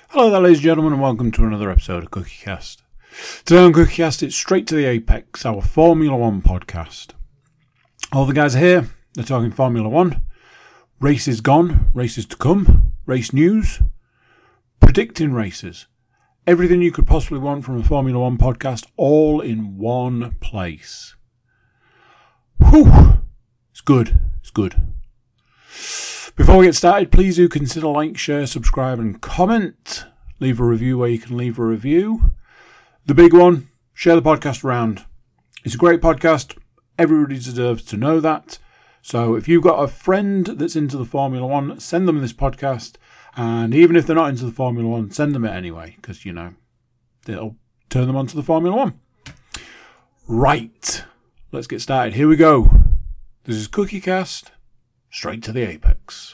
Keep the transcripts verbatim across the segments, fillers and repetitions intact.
Hello there, ladies and gentlemen, and welcome to another episode of CookieCast. Today on CookieCast, it's Straight to the Apex, our Formula One podcast. All the guys are here, they're talking Formula One, races gone, races to come, race news, predicting races, everything you could possibly want from a Formula One podcast, all in one place. Whew! It's good, it's good. Before we get started, please do consider like, share, subscribe and comment. Leave a review where you can leave a review. The big one, share the podcast around. It's a great podcast. Everybody deserves to know that. So if you've got a friend that's into the Formula One, send them this podcast. And even if they're not into the Formula One, send them it anyway. Because, you know, it'll turn them on to the Formula One. Right. Let's get started. Here we go. This is CookieCast. Straight to the Apex.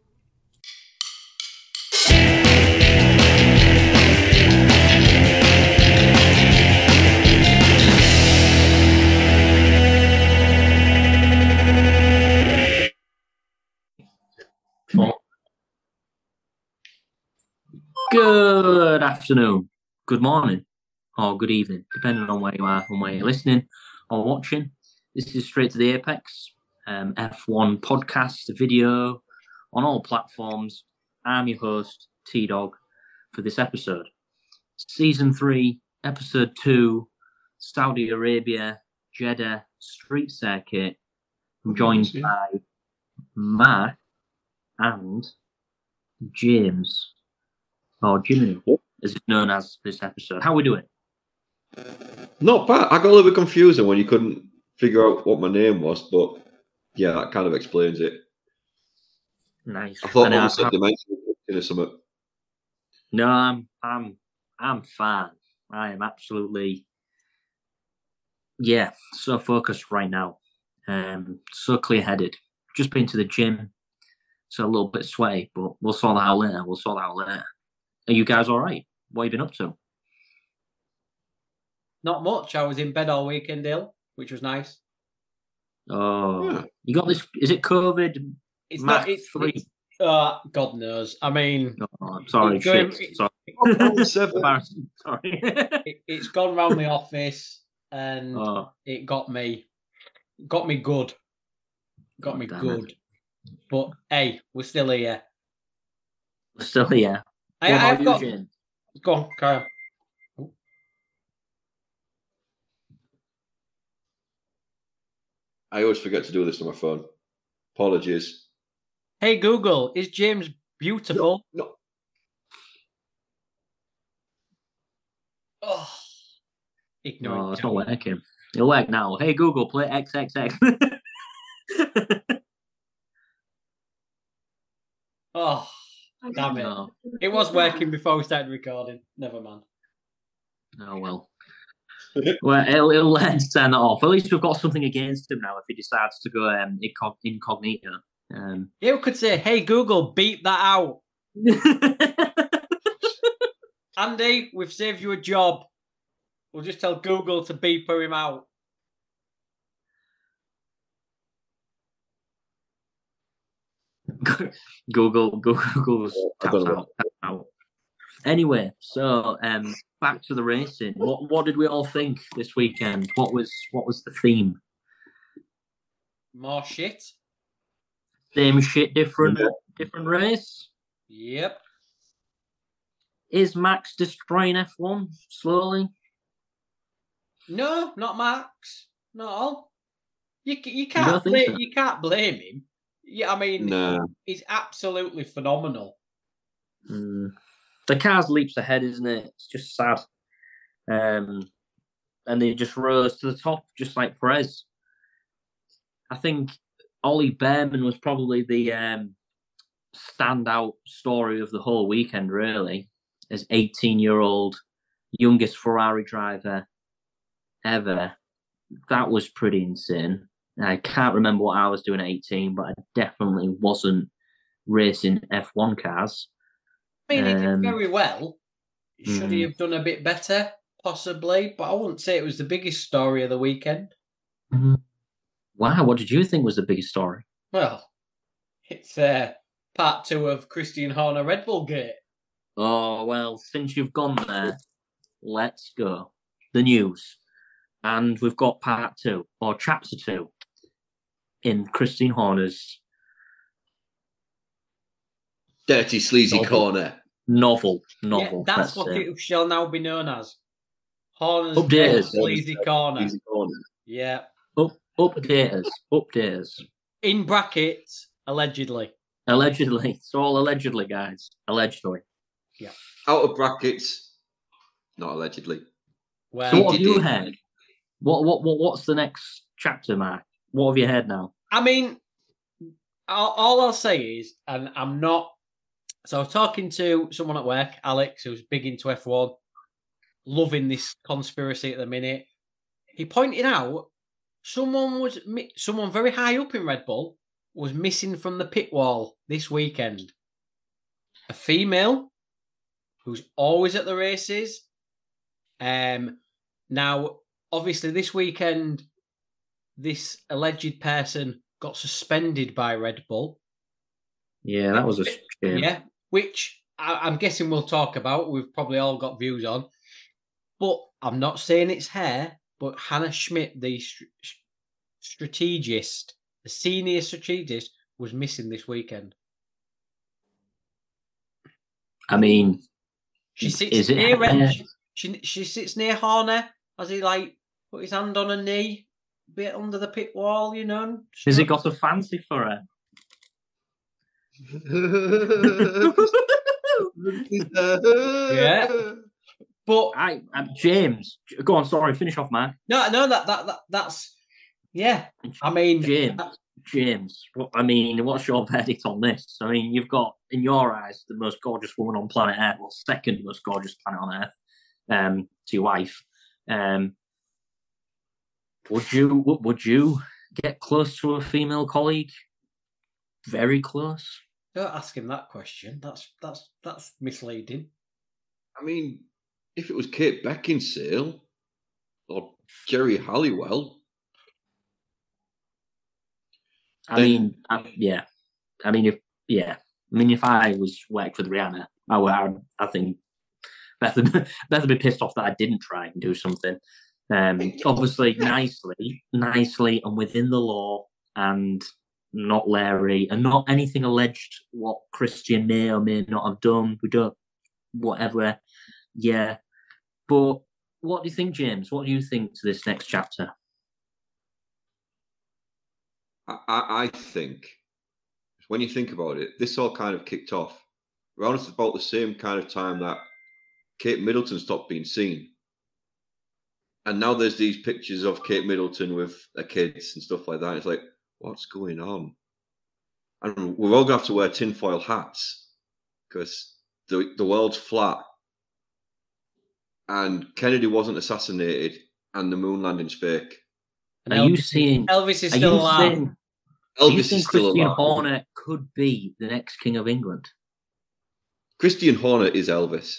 Good afternoon, good morning, or good evening, depending on where you are and where you're listening or watching. This is Straight to the Apex. Um, F one podcast, video on all platforms. I'm your host, T-Dog, for this episode. Season three, episode two, Saudi Arabia, Jeddah Street Circuit. I'm joined yeah. by Mark and James, or Jimmy, as it's known as this episode. How are we doing? Not bad. I got a little bit confused when you couldn't figure out what my name was, but yeah, that kind of explains it. Nice. I thought and, I uh, was said dimension or something. No, I'm, I'm, I'm fine. I am absolutely, yeah, so focused right now. Um, so clear-headed. Just been to the gym, so a little bit sweaty, but we'll sort that out later. We'll sort that out later. Are you guys all right? What have you been up to? Not much. I was in bed all weekend ill, which was nice. Oh, yeah. You got this? Is it COVID? It's Mark not. It's three. It's, uh, God knows. I mean, oh, I'm sorry. it's going, shit. it's, Sorry. Embarrassing. Sorry. it, it's gone round the office, and oh. it got me, got me good, got oh, me damn good. It. But hey, we're still here. We're still here. I, what I've about got. you, Jane? Go on, carry on. I always forget to do this on my phone. Apologies. Hey Google, is James beautiful? No. no. Oh, ignorant. No, it's not working. It'll work now. Hey Google, play X X X. Oh, damn it. No. It was working before we started recording. Never mind. Oh, well. Well, it'll, it'll learn to turn that off. At least we've got something against him now if he decides to go um, incognito. Um, you could say, hey, Google, beep that out. Andy, we've saved you a job. We'll just tell Google to beep him out. Google, Google, Google's taps out, taps out. Anyway, so um, back to the racing. What what did we all think this weekend? What was what was the theme? More shit. Same shit, different yeah. different race. Yep. Is Max destroying F one slowly? No, not Max. Not all. You you can't you, blame, so? you can't blame him. Yeah, I mean, nah. he's absolutely phenomenal. Mm. The car's leaps ahead, isn't it? It's just sad. Um, and they just rose to the top, just like Perez. I think Ollie Behrman was probably the um, standout story of the whole weekend, really. As eighteen-year-old, youngest Ferrari driver ever. That was pretty insane. I can't remember what I was doing at eighteen, but I definitely wasn't racing F one cars. I mean, he um, did very well. Should mm. he have done a bit better? Possibly, but I wouldn't say it was the biggest story of the weekend. Mm. Wow, what did you think was the biggest story? Well, it's uh, part two of Christian Horner Red Bull Gate. Oh, well, since you've gone there, let's go. The news. And we've got part two, or chapter two, in Christine Horner's Dirty Sleazy Novel. Corner. novel. Yeah, Novel. that's let's what say. it shall now be known as. Horner's Updaters. Sleazy Corner. Sleazy Corner. Yeah. Up, updaters. Updaters. In brackets, allegedly. Allegedly. It's all allegedly, guys. Allegedly. Out of brackets, not allegedly. Well, So what have did you it. heard? What, what, what, what's the next chapter, Mark? What have you heard now? I mean, all, all I'll say is, and I'm not. So I was talking to someone at work, Alex, who's big into F one, loving this conspiracy at the minute. He pointed out someone was mi- someone very high up in Red Bull was missing from the pit wall this weekend. A female who's always at the races. Um, now, obviously, this weekend, this alleged person got suspended by Red Bull. Yeah, that was a shame. Yeah, which I, I'm guessing we'll talk about. We've probably all got views on. But I'm not saying it's her, but Hannah Schmidt, the str- strategist, the senior strategist, was missing this weekend. I mean, She sits is it near her? Red, she, she sits near Horner as he like put his hand on her knee, a bit under the pit wall, you know. Has he got a fancy for her? Yeah. But I, I James, go on. Sorry, finish off, man. no, no, that that, that that's yeah. I mean, James, James. What, I mean, what's your verdict on this? I mean, you've got in your eyes the most gorgeous woman on planet Earth, well, second most gorgeous planet on Earth, um, to your wife. Um, would you would you get close to a female colleague? Very close. don't ask him that question. That's that's that's misleading. I mean, if it was Kate Beckinsale or Jerry Halliwell, I Then- mean, I, yeah. I mean, if yeah, I mean, if I was worked with Rihanna, I would. I, would- I think Beth would, Beth would be pissed off that I didn't try and do something. Um, obviously, nicely, nicely, and within the law, and not Larry, and not anything alleged what Christian may or may not have done. We don't, whatever. Yeah, but what do you think, James? What do you think to this next chapter? I, I, I think when you think about it, this all kind of kicked off around about the same kind of time that Kate Middleton stopped being seen. And now there's these pictures of Kate Middleton with her kids and stuff like that. It's like, what's going on? And we're all going to have to wear tinfoil hats because the, the world's flat. And Kennedy wasn't assassinated and the moon landing's fake. And Are you Elvis, seeing? Elvis is Are still you alive. saying? Do you Elvis think is still Christian alive. Horner could be the next King of England? Christian Horner is Elvis.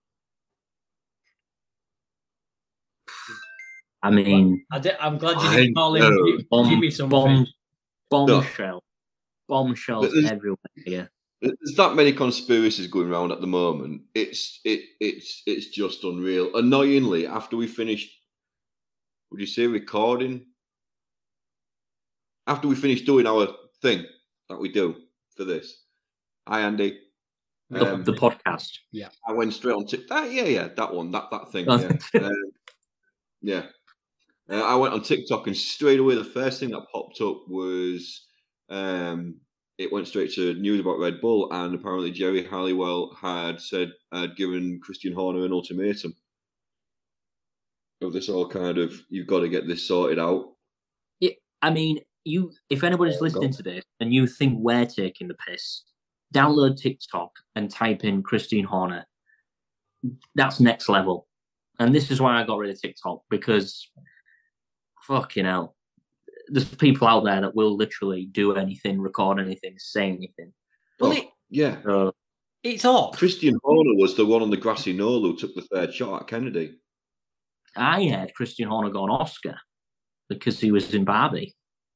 I mean, I di- I'm glad you I didn't call him know. Jim- bomb, Jimmy something. bomb, bombshell, bombshells There's- everywhere here. There's that many conspiracies going around at the moment. It's it it's it's just unreal. Annoyingly, after we finished, would you say recording? After we finished doing our thing that we do for this, hi Andy. The, Um, the podcast. I went straight on TikTok. Yeah, yeah, that one, that that thing. Oh. Yeah, um, yeah. Uh, I went on TikTok and straight away the first thing that popped up was um, it went straight to news about Red Bull, and apparently Jerry Halliwell had said had given Christian Horner an ultimatum of this all kind of you've got to get this sorted out. I mean, you. If anybody's Oh, listening God. to this and you think we're taking the piss, download TikTok and type in Christine Horner. That's next level. And this is why I got rid of TikTok, because fucking hell, there's people out there that will literally do anything, record anything, say anything. Well, Oh, it, yeah, So, it's odd. Christian Horner was the one on the grassy knoll who took the third shot at Kennedy. I heard Christian Horner got an Oscar because he was in Barbie.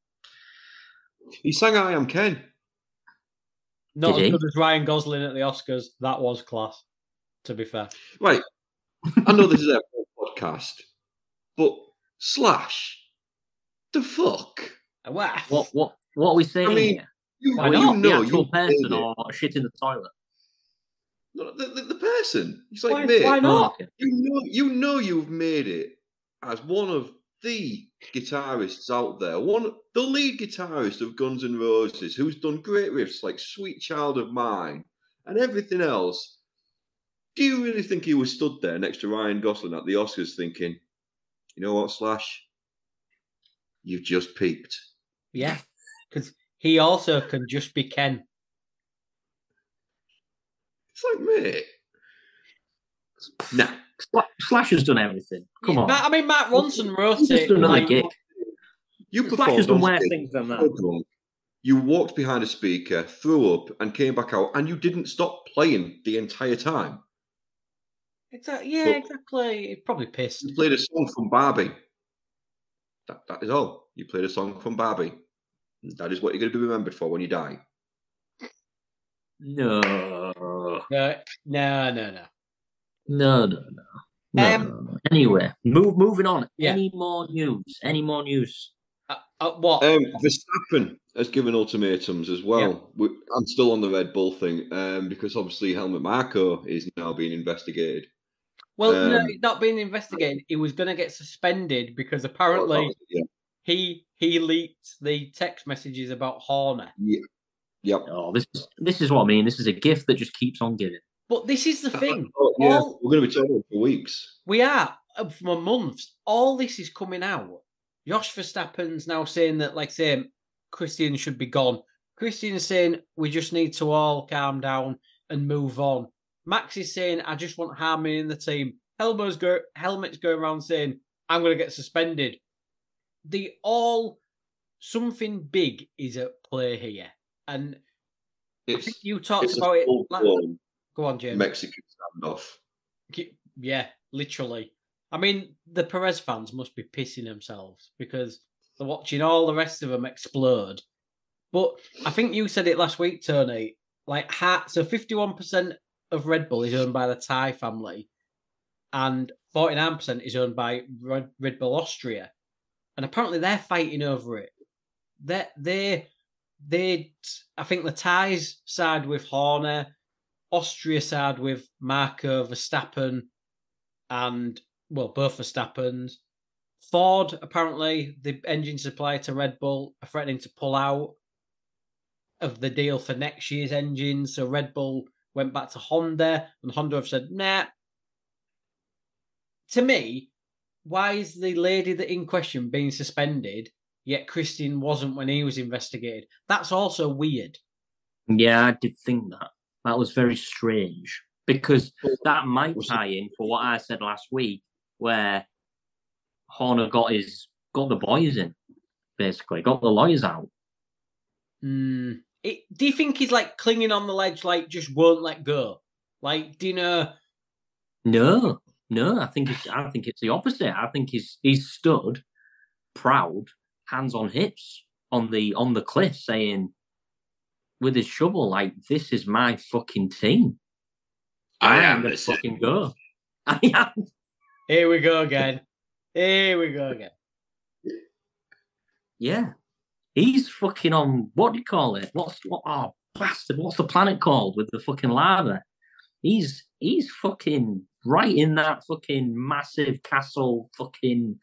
He sang "I Am Ken." Not Did as he? good as Ryan Gosling at the Oscars. That was class. To be fair, Right. I know this is a podcast, but Slash, the fuck? well, What what what are we saying I mean, here? you, Why you not? know, the actual you person made it. or shit in the toilet? No, the, the, the person. He's like, why, mate, why Oh, not? okay. you know, you know, you've made it as one of the guitarists out there, one the lead guitarist of Guns N' Roses, who's done great riffs like "Sweet Child of Mine" and everything else. Do you really think he was stood there next to Ryan Gosling at the Oscars, thinking, "You know what, Slash? You've just peaked." Yeah, because he also can just be Ken. It's like, mate, nah. Sla- Slash has done everything. Come Yeah, on. Matt- I mean, Matt Ronson wrote He's just it. done another Like, gig. You Slash has performed done on worse stage, things than that. so drunk, you walked behind a speaker, threw up, and came back out, and you didn't stop playing the entire time. exactly. Yeah, But- exactly. He's probably pissed. You played a song from Barbie. That, that is all. You played a song from Barbie. That is what you're going to be remembered for when you die. No. No, no, no, no. No, no, no. No, Um, no, no. Anyway, move, moving on. Yeah. Any more news? Any more news? Uh, uh, what? Um, Verstappen has given ultimatums as well. We, I'm still on the Red Bull thing um, because obviously Helmut Marko is now being investigated. well, no, um, it's not being investigated. He was going to get suspended because Oh, apparently that was- yeah. he he leaked the text messages about Horner. Yep. Oh, this is this is what I mean. This is a gift that just keeps on giving. But this is the thing. Oh, yeah. All, We're going to be talking for weeks. we are uh, for months. All this is coming out. Josh Verstappen's now saying that, like, saying Christian should be gone. Christian's saying we just need to all calm down and move on. Max is saying I just want harmony in the team. Helmut's go Helmut's going around saying I'm going to get suspended. The all something big is at play here, and I think It's, you talked it's about a it. la- full-blown Go on, James. Mexican standoff. Yeah, literally. I mean, the Perez fans must be pissing themselves because they're watching all the rest of them explode. But I think you said it last week, Tony. Like, so fifty-one percent of Red Bull is owned by the Thai family, and forty-nine percent is owned by Red, Red Bull Austria. And apparently they're fighting over it. They, they, they, I think the Thais side with Horner, Austria side with Marko, Verstappen, and, well, both Verstappens. Ford, apparently, the engine supplier to Red Bull, are threatening to pull out of the deal for next year's engine. So Red Bull went back to Honda, and Honda have said, nah. To me, why is the lady that in question being suspended, yet Christian wasn't when he was investigated? That's also weird. Yeah, I did think that. That was very strange because that might tie in for what I said last week, where Horner got his got the boys in, basically got the lawyers out. Mm. It, do you think he's like clinging on the ledge, like just won't let go? Like, do you know? No, no. I think it's. I think it's the opposite. I think he's he's stood proud, hands on hips on the on the cliff, saying with his shovel, like, "This is my fucking team. I I am am the gonna fucking go. I am." Here we go again. Here we go again. Yeah, he's fucking on. What do you call it? What's what? Oh, bastard! What's the planet called with the fucking lava? He's he's fucking right in that fucking massive castle. Fucking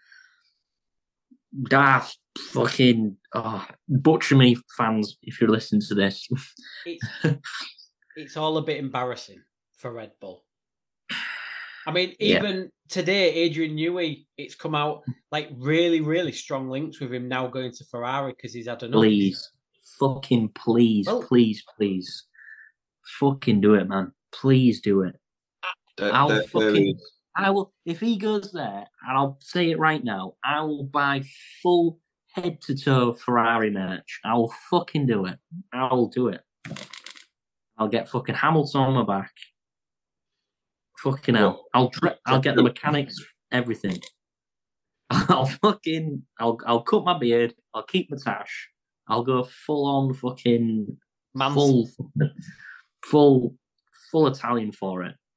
daft. Fucking oh, butcher me, fans, if you're listening to this. It's it's all a bit embarrassing for Red Bull. I mean, even yeah. today, Adrian Newey, it's come out like really, really strong links with him now going to Ferrari because he's had enough. Please, fucking please, well, please, please, fucking do it, man. Please do it. That, I'll that, fucking, I will. If he goes there, and I'll say it right now, I will buy full head to toe Ferrari merch. I will fucking do it. I will do it. I'll get fucking Hamilton on my back. Fucking hell. I'll I'll get the mechanics, everything. I'll fucking I'll I'll cut my beard, I'll keep my tash, I'll go full on fucking Manson. full full full Italian for it.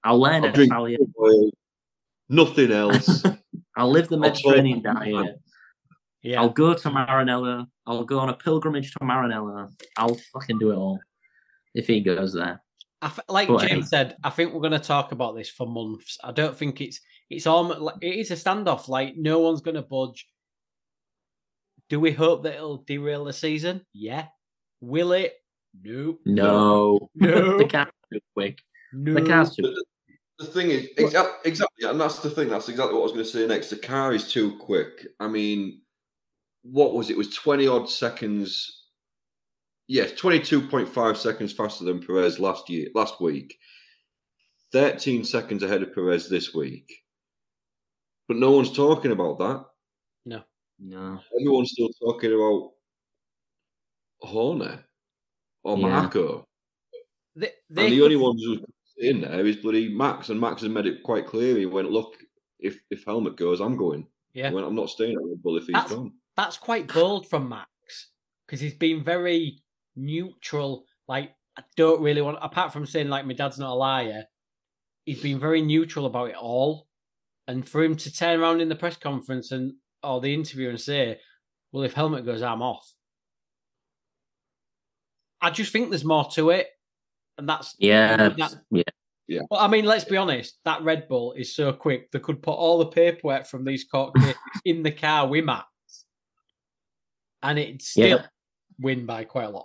I'll learn I'll drink Italian. oil, nothing else. I'll live the I'll Mediterranean talk- diet. Yeah. I'll go to Maranello. I'll go on a pilgrimage to Maranello. I'll fucking do it all if he goes there. I f- like But, James hey. said, I think we're going to talk about this for months. I don't think it's it's almost it is a standoff. Like no one's going to budge. Do we hope that it'll derail the season? Yeah. Will it? Nope. No, No. the car's too quick. No. The car's too. The thing is, exa- exactly, and that's the thing. That's exactly what I was going to say next. The car is too quick. I mean, what was it? It was twenty odd seconds. Yes, twenty-two point five seconds faster than Perez last year, last week. thirteen seconds ahead of Perez this week. But no one's talking about that. No. No. Everyone's still talking about Horner or Yeah. Marco. They, they And the could- only one who's in there is bloody Max, and Max has made it quite clear. He went, look, if if Helmut goes, I'm going. Yeah. He went, I'm not staying at Red Bull if he's That's- gone. That's quite bold from Max because he's been very neutral. Like, I don't really want, apart from saying, like, my dad's not a liar, he's been very neutral about it all. And for him to turn around in the press conference and or the interview and say, well, if Helmut goes, I'm off. I just think there's more to it. And that's. Yeah. that, Yeah. Well, I mean, let's be honest. That Red Bull is so quick. They could put all the paperwork from these court cases in the car with Max. And it'd still Yeah. win by quite a lot.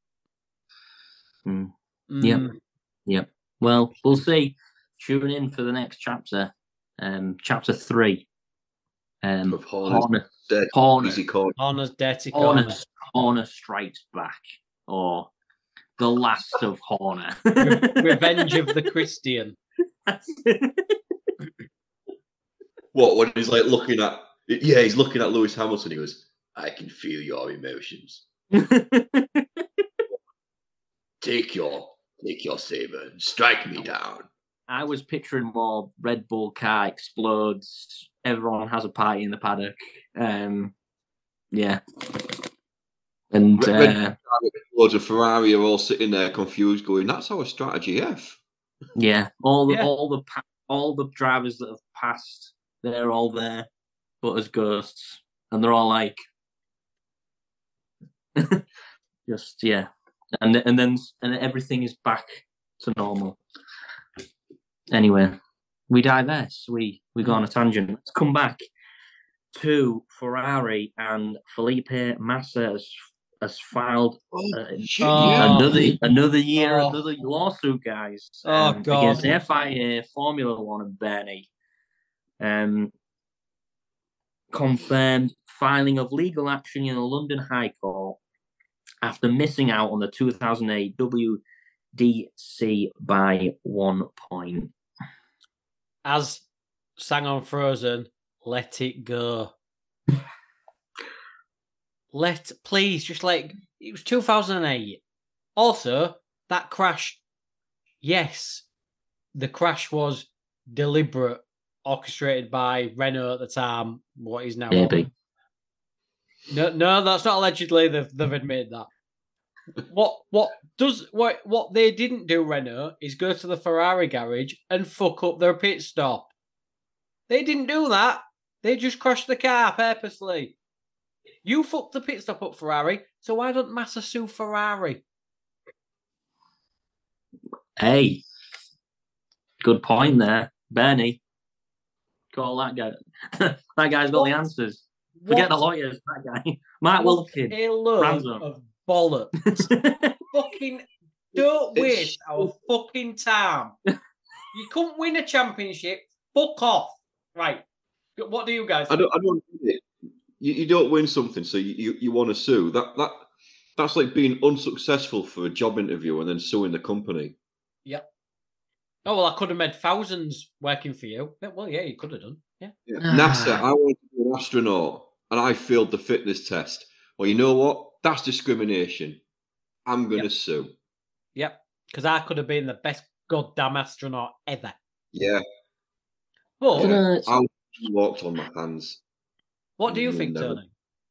Mm. Mm, Yep. Yep. Well, we'll see. Tune in for the next chapter, um, chapter three. Um, Of Horner's Horner, Dead Horner, easy corner. Horner's dirty Horner, corner. Horner strikes back, or the last of Horner. Re- Revenge of the Christian. What, when he's like looking at, yeah, he's looking at Lewis Hamilton. He goes, I can feel your emotions. Take your, take your saber and strike me down. I was picturing more Red Bull car explodes. Everyone has a party in the paddock. Um, yeah, and Red- uh, Loads of Ferrari are all sitting there confused, going, "That's our strategy F." yeah, all the Yeah. all the pa- all the drivers that have passed, they're all there, but as ghosts, and they're all like, just yeah, and and then and everything is back to normal. Anyway, we divest. We we go on a tangent. Let's come back to Ferrari, and Felipe Massa has, has filed uh, shit, Oh. yeah. another another year, Oh. another lawsuit, guys. Oh, um, God. against F I A, Formula One, and Bernie. Um, confirmed filing of legal action in the London High Court after missing out on the two thousand eight W D C by one point. As sang on Frozen, let it go. Let, please, just like, it was two thousand eight. Also, that crash, yes, the crash was deliberate, orchestrated by Renault at the time, what is now. Maybe. No, no, that's not allegedly. They've they've admitted that. What what does what what they didn't do, Renault, is go to the Ferrari garage and fuck up their pit stop. They didn't do that. They just crashed the car purposely. You fucked the pit stop up, Ferrari. So why don't Massa sue Ferrari? Hey, good point there, Bernie. Call that guy. That guy's got What? the answers. Forget the What lawyers. That guy, Mark what Wilkin. a load Ransom. of bollocks. Fucking don't It's waste our fucking time. You couldn't win a championship. Fuck off. Right. What do you guys I think? don't. I don't. get it. You, you don't win something, so you, you, you want to sue. That that that's like being unsuccessful for a job interview and then suing the company. Oh, well, I could have made thousands working for you. Yeah, well, yeah, you could have done. Yeah. Yeah. Ah. NASA, I wanted to be an astronaut, and I failed the fitness test. Well, you know what? That's discrimination. I'm going to Yep. sue. Yep. Because I could have been the best goddamn astronaut ever. Yeah, But Can I- I walked on my hands. what do you You'll think, never- Tony?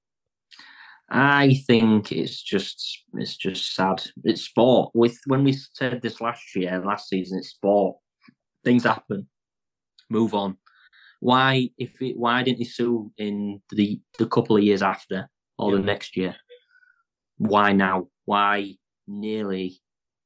I think it's just it's just sad. It's sport. With when we said this last year, last season, it's sport. things happen. Move on. Why, if it, why didn't he sue in the the couple of years after or yeah. the next year? Why now? Why nearly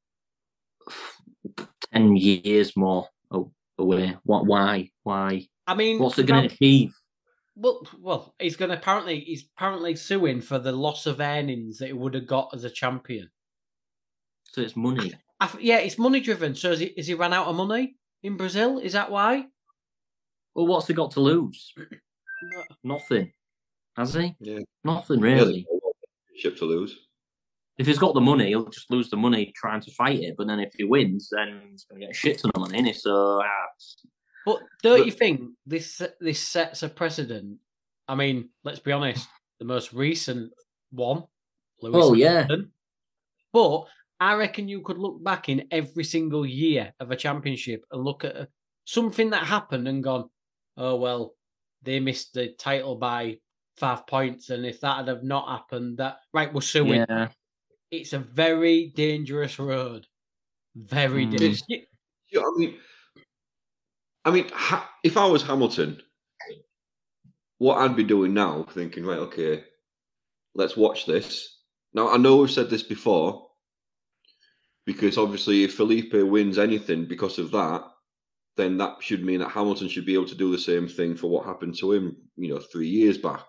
ten years more away? What? Why? Why? I mean, what's it going to achieve? Well, well, he's going to apparently he's apparently suing for the loss of earnings that he would have got as a champion. So it's money. I, I, yeah, it's money driven. So is he, is he ran out of money in Brazil? Is that why? Well, what's he got to lose? Nothing, has he? Yeah, nothing really. Ship to lose. If he's got the money, he'll just lose the money trying to fight it. But then if he wins, then he's going to get a shit ton of money, innit? So. Uh, But don't but, you think this this sets a precedent? I mean, let's be honest. The most recent one, Lewis oh Hamilton. yeah. But I reckon you could look back in every single year of a championship and look at something that happened and gone, oh well, they missed the title by five points, and if that had have not happened, that right, we're suing. Yeah. It's a very dangerous road. Very mm. dangerous. Yeah, I mean. I mean, if I was Hamilton, what I'd be doing now, thinking, right, okay, let's watch this. Now, I know we've said this before, because obviously if Felipe wins anything because of that, then that should mean that Hamilton should be able to do the same thing for what happened to him, you know, three years back.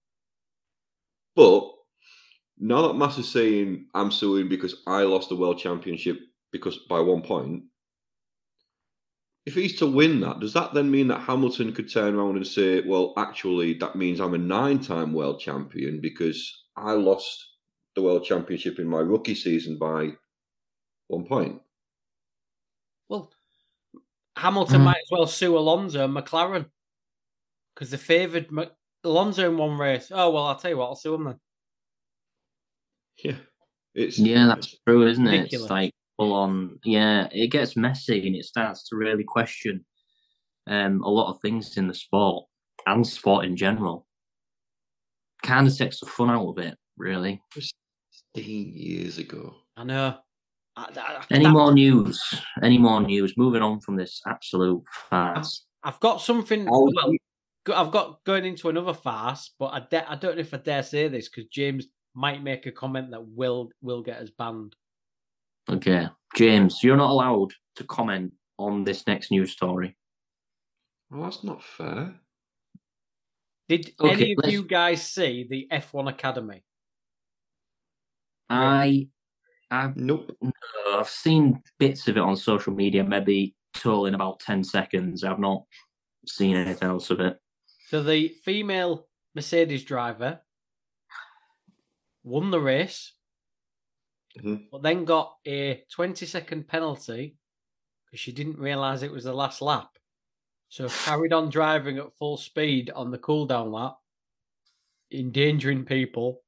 But now that Mass is saying, I'm suing because I lost the World Championship because by one point, if he's to win that, does that then mean that Hamilton could turn around and say, well, actually, that means I'm a nine-time world champion because I lost the world championship in my rookie season by one point? Well, Hamilton mm. might as well sue Alonso and McLaren because they favoured M- Alonso in one race. Oh, well, I'll tell you what, I'll sue him then. Yeah. It's, yeah, that's true, isn't ridiculous. it? It's like, on, yeah, it gets messy and it starts to really question um, a lot of things in the sport and sport in general. Kind of takes the fun out of it, really. sixteen years ago. I know. I, I, Any that, more news? Any more news? Moving on from this absolute farce. I've, I've got something. Oh, well, I've got going into another farce, but I, de- I don't know if I dare say this because James might make a comment that will will get us banned. Okay, James, you're not allowed to comment on this next news story. Well, that's not fair. Did okay, any of let's... you guys see the F one Academy? I, I've nope. No, I've seen bits of it on social media, maybe totaling about ten seconds. I've not seen anything else of it. So the female Mercedes driver won the race. Mm-hmm. But then got a twenty second penalty because she didn't realise it was the last lap. So carried on driving at full speed on the cool down lap, endangering people.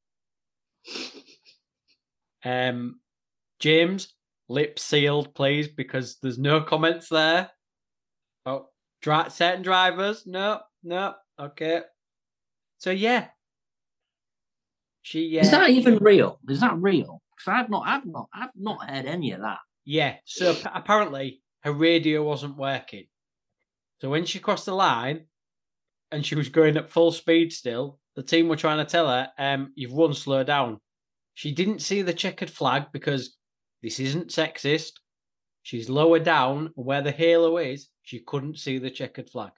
Um, James, lip sealed, please, because there's no comments there. Oh, dri- certain drivers, no, no, okay. So yeah, she. Uh, Is that even real? Is that real? Because I've not, I've not, I've not heard any of that. Yeah. So p- apparently her radio wasn't working. So when she crossed the line, and she was going at full speed still, the team were trying to tell her, um, "You've won, slow down." She didn't see the checkered flag because this isn't sexist. She's lower down where the halo is. She couldn't see the checkered flag.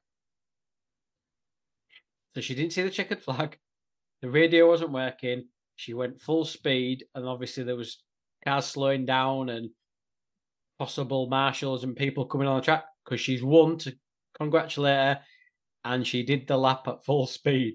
So she didn't see the checkered flag. The radio wasn't working. She went full speed, and obviously there was cars slowing down and possible marshals and people coming on the track because she's won to congratulate her, and she did the lap at full speed.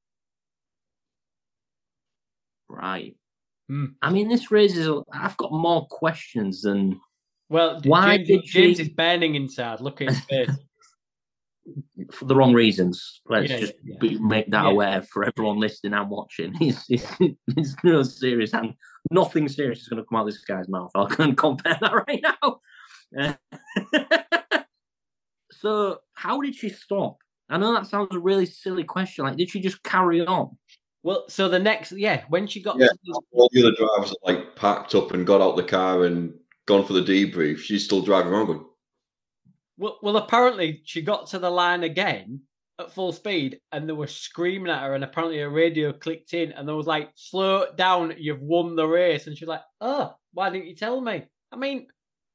Right. Hmm. I mean, this raises. I've got more questions than. Well, why James, did James she... is burning inside. Look at his face. For the wrong reasons. Let's yeah, just yeah. Be, make that yeah. aware for everyone listening and watching. It's, it's, it's no serious, and nothing serious is going to come out of this guy's mouth. I can compare that right now. Uh, so, how did she stop? I know that sounds a really silly question. Like, did she just carry on? Well, so the next, yeah, when she got yeah, to the... all the other drivers are like packed up and got out the car and gone for the debrief. She's still driving around going, Well, well, apparently she got to the line again at full speed, and they were screaming at her, and apparently her radio clicked in, and they was like, "Slow it down, you've won the race." And she's like, "Oh, why didn't you tell me?" I mean,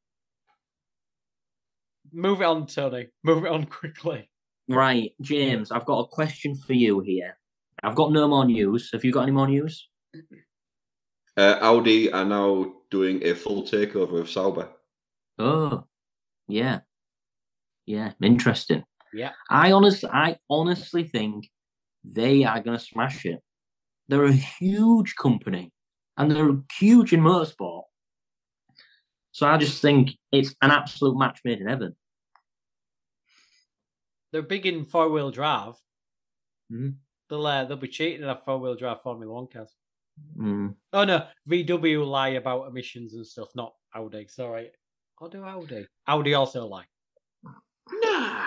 move it on, Tony. Move it on quickly. Right, James, I've got a question for you here. I've got no more news. Have you got any more news? Uh, Audi are now doing a full takeover of Sauber. Oh, yeah. Yeah, interesting. Yeah. I honestly, I honestly think they are going to smash it. They're a huge company, and they're huge in motorsport. So I just think it's an absolute match made in heaven. They're big in four-wheel drive. Mm. They'll uh, they'll be cheating at four-wheel drive Formula One cars. Mm. Oh no, V W lie about emissions and stuff, not Audi. Sorry, or do Audi? Audi also lie. Nah.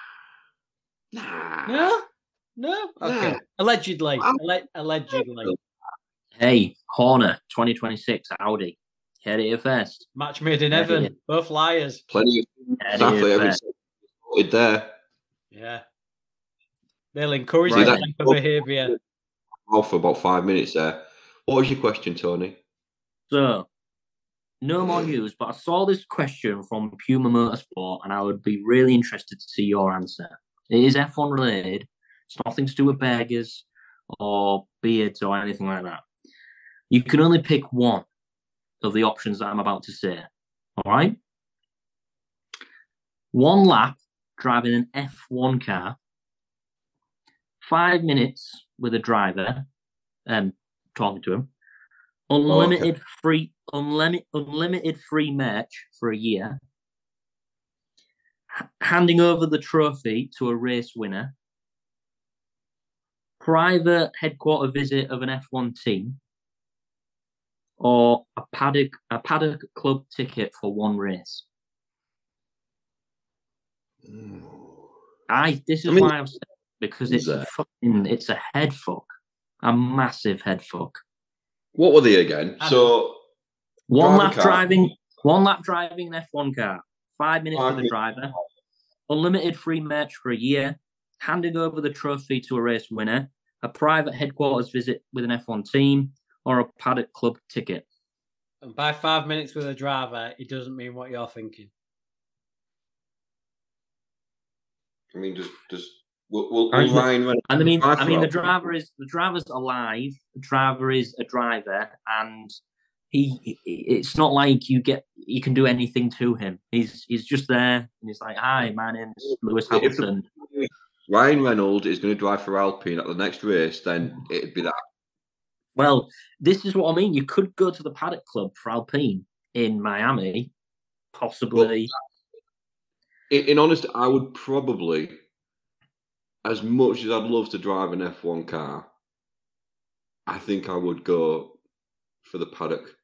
Nah. No, no. Okay, Nah. allegedly, Alle- allegedly. Hey, Horner, twenty twenty-six Audi. Heard it here first. Match made in Yeah, heaven. yeah. Both liars. Plenty of Heard it exactly here every first. sorted there. Yeah, they'll encourage Right that then. type of behaviour. Oh, for about five minutes there. What was your question, Tony? So, no more news, but I saw this question from Puma Motorsport, and I would be really interested to see your answer. It is F one related. It's nothing to do with beggars or beards or anything like that. You can only pick one of the options that I'm about to say. All right? One lap driving an F one car, five minutes with a driver, um, talking to him, unlimited Okay. free, unlimited, unlimited free merch for a year, h- handing over the trophy to a race winner, private headquarter visit of an F one team, or a paddock a paddock club ticket for one race. I this is I mean, why I've said it, because it's a that? fucking it's a head fuck, a massive head fuck. What were they again? I So One Driver lap car. driving, one lap driving an F one car, five minutes Five with a driver, unlimited free merch for a year, handing over the trophy to a race winner, a private headquarters visit with an F one team, or a paddock club ticket. And by five minutes with a driver, it doesn't mean what you're thinking. I mean, just just will, will, I- will Ryan Reynolds And I mean, drive I mean, the for driver is the driver's alive. The driver is a driver, and he. he- It's not like you get you can do anything to him. He's he's just there, and he's like, "Hi, my name's Lewis If the- Hamilton." Ryan Reynolds is going to drive for Alpine at the next race, then it'd be that. Well, this is what I mean. You could go to the paddock club for Alpine in Miami, possibly. In, in honesty, I would probably, as much as I'd love to drive an F one car, I think I would go for the paddock.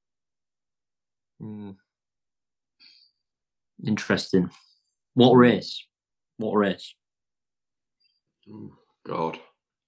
Hmm. Interesting. What race? What race? Oh, God.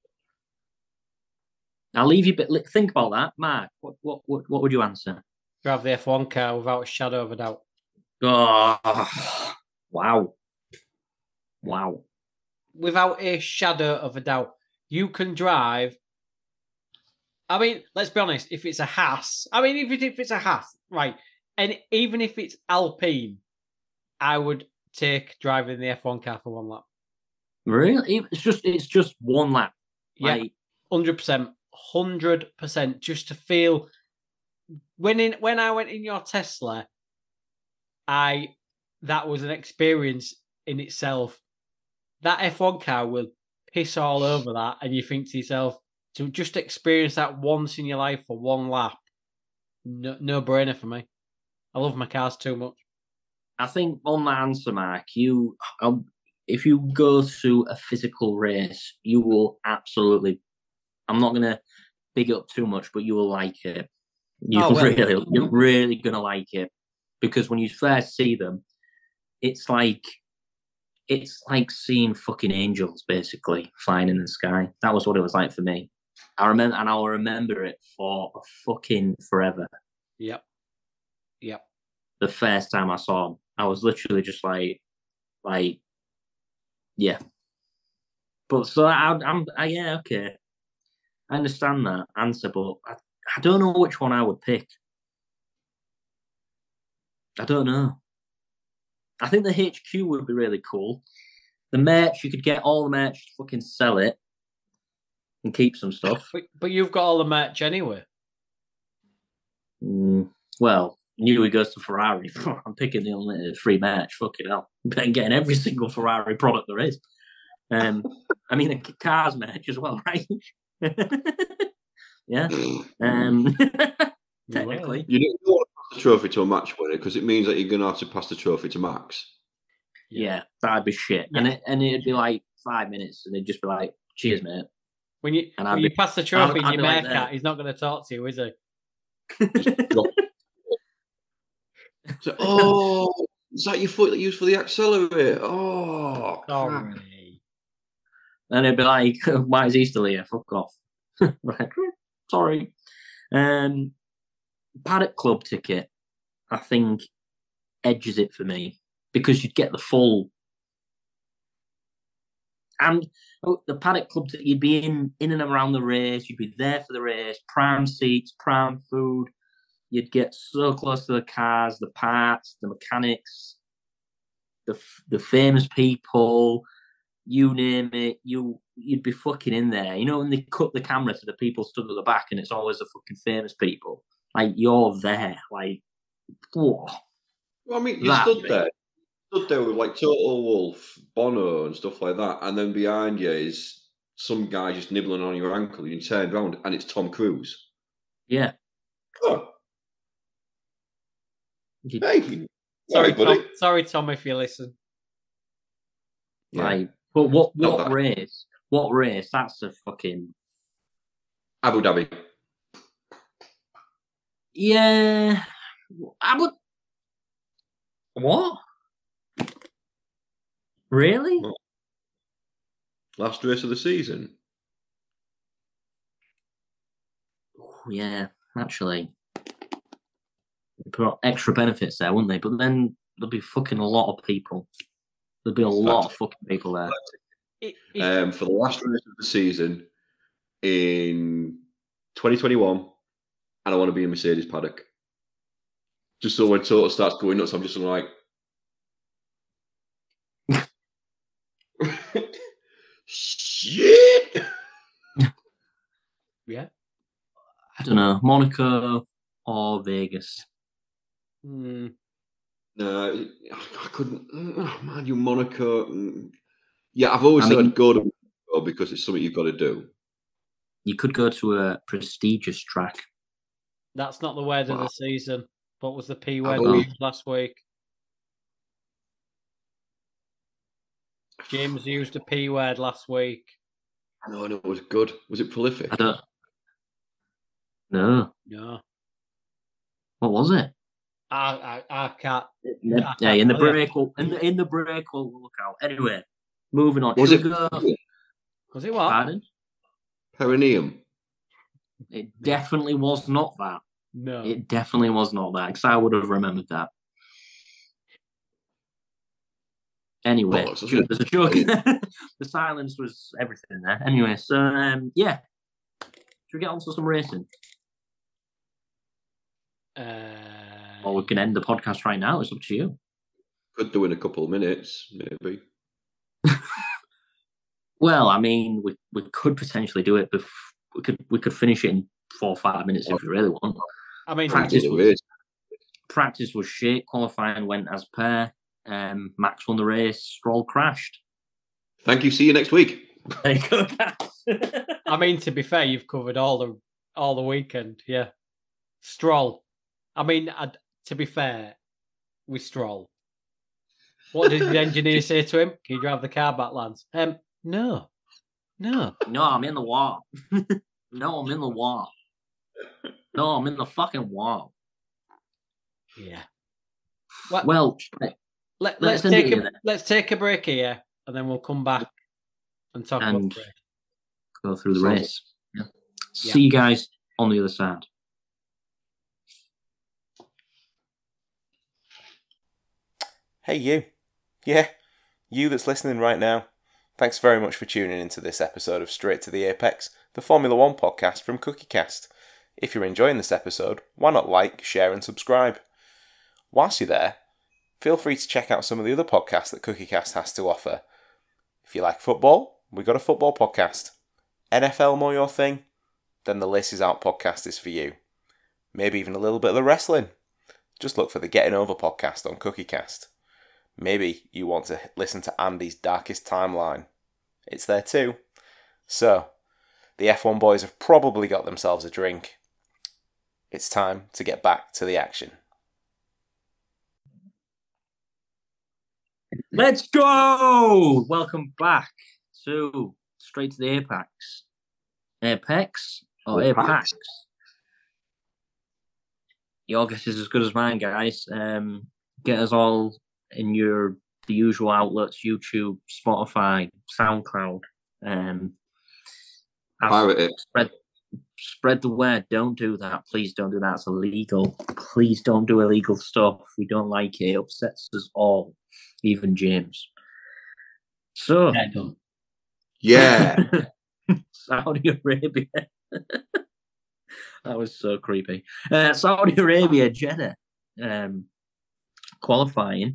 I'll leave you. But think about that, Mark. What what what, what would you answer? Drive the F one car without a shadow of a doubt. Oh, wow, wow. Without a shadow of a doubt. You can drive. I mean, let's be honest. If it's a Haas, I mean, even if it's a Haas, right, and even if it's Alpine, I would take driving the F one car for one lap. Really? It's just it's just one lap. Yeah, Like, hundred percent, hundred percent, just to feel. When in when I went in your Tesla, I that was an experience in itself. That F one car will piss all over that, and you think to yourself, to just experience that once in your life for one lap, no, no brainer for me. I love my cars too much. I think on that answer, Mark, you um, if you go to a physical race, you will absolutely. I'm not gonna big it up too much, but you will like it. You Oh, well. really, you're really gonna like it because when you first see them, it's like it's like seeing fucking angels basically flying in the sky. That was what it was like for me. I remember, and I'll remember it for a fucking forever. Yep. Yep. The first time I saw them, I was literally just like, Like, yeah. But so I, I'm, I, yeah, okay. I understand that answer, but I, I don't know which one I would pick. I don't know. I think the H Q would be really cool. The merch, you could get all the merch, fucking sell it, and keep some stuff. But, but you've got all the merch anyway. Mm, well, Newey goes to Ferrari. I'm picking the unlimited free merch. Fucking hell. I'm getting every single Ferrari product there is. Um, I mean, a cars merch as well, right? Yeah. Um, technically. You don't want to pass the trophy to a match winner because it means that you're going to have to pass the trophy to Max. Yeah, yeah that'd be shit. Yeah. And it, and it'd be like five minutes and it'd just be like, cheers, mate. When you and when be, you pass the trophy I'd, in your like Meerkat, he's not going to talk to you, is he? So, oh, is that your foot that you used for the accelerator? Oh, sorry. And it'd be like, why is he still here? Fuck off. Right. Sorry. Um, Paddock Club ticket, I think, edges it for me because you'd get the full. And oh, the Paddock Club, you'd be in, in and around the race. You'd be there for the race. Prime seats, prime food. You'd get so close to the cars, the parts, the mechanics, the the famous people. You name it, you you'd be fucking in there. You know when they cut the camera to the people stood at the back, and it's always the fucking famous people. Like you're there. Like, whoa. Well, I mean, you stood big. there. Stood there with like Total Wolf, Bono, and stuff like that, and then behind you is some guy just nibbling on your ankle. You turn around, and it's Tom Cruise. Yeah. Oh. You... Hey, sorry, right, buddy. Tom, sorry, Tom, if you listen. Like, yeah. But what what race? What race? That's a fucking Abu Dhabi. Yeah, Abu. What? Really? Last race of the season. Yeah, actually, they put extra benefits there, wouldn't they? But then there'll be fucking a lot of people. There'll be a lot of fucking people there. Um, for the last race of the season in twenty twenty-one, and I want to be in Mercedes paddock. Just so when Total starts going nuts, I'm just like, shit. Yeah. I don't know, Monaco or Vegas. Mm. No, I couldn't. Oh, man, you Monaco. Yeah, I've always I said mean, I'd go to Monaco because it's something you've got to do. You could go to a prestigious track. That's not the word wow. of the season. What was the P word always... last week? James used a P word last week. I know, I know, it was good. Was it prolific? I don't. No. No. What was it? I I, I can't. Yeah, I can't in the break. We'll, in the in the break, we'll look out. Anyway, moving on. Was Should it? Go... Was it what? Pardon? Perineum. It definitely was not that. No. It definitely was not that, because I would have remembered that. Anyway, oh, there's a joke. The silence was everything there. Anyway, so um, yeah, should we get on to some racing? Uh, or we can end the podcast right now. It's up to you. Could do in a couple of minutes, maybe. Well, I mean, we we could potentially do it. Bef- we could we could finish it in four or five minutes if we really want. I mean, practice was, practice was shit. Qualifying went as per. Um, Max won the race. Stroll crashed. Thank you. See you next week. There you go. I mean, to be fair, you've covered all the all the weekend. Yeah, Stroll. I mean, I'd, to be fair, we Stroll. What did the engineer say to him? Can you drive the car back, Lance? Um, no, no, no. I'm in the wall. No, I'm in the wall. No, I'm in the fucking wall. Yeah. Well, well let, let's take a, let's take a break here, and then we'll come back and talk and about the race. Go through the race. Yeah. Yeah. See you guys on the other side. Hey, you. Yeah, You that's listening right now, thanks very much for tuning into this episode of Straight to the Apex, the Formula One podcast from CookieCast. If you're enjoying this episode, why not like, share and subscribe? Whilst you're there, feel free to check out some of the other podcasts that CookieCast has to offer. If you like football, we've got a football podcast. N F L more your thing? Then the Laces Out podcast is for you. Maybe even a little bit of the wrestling. Just look for the Getting Over podcast on CookieCast. Maybe you want to listen to Andy's Darkest Timeline. It's there too. So, the F one boys have probably got themselves a drink. It's time to get back to the action. Let's go! Welcome back to Straight to the Apex. Apex? Or Apex? Your guess is as good as mine, guys. Um, get us all in your the usual outlets: YouTube, Spotify, SoundCloud. Um, Pirate it. Spread, spread the word. Don't do that. Please don't do that. It's illegal. Please don't do illegal stuff. We don't like it. It upsets us all, even James. So, Yeah, done. Yeah. Saudi Arabia. That was so creepy. Uh, Saudi Arabia, Jeddah, um, qualifying.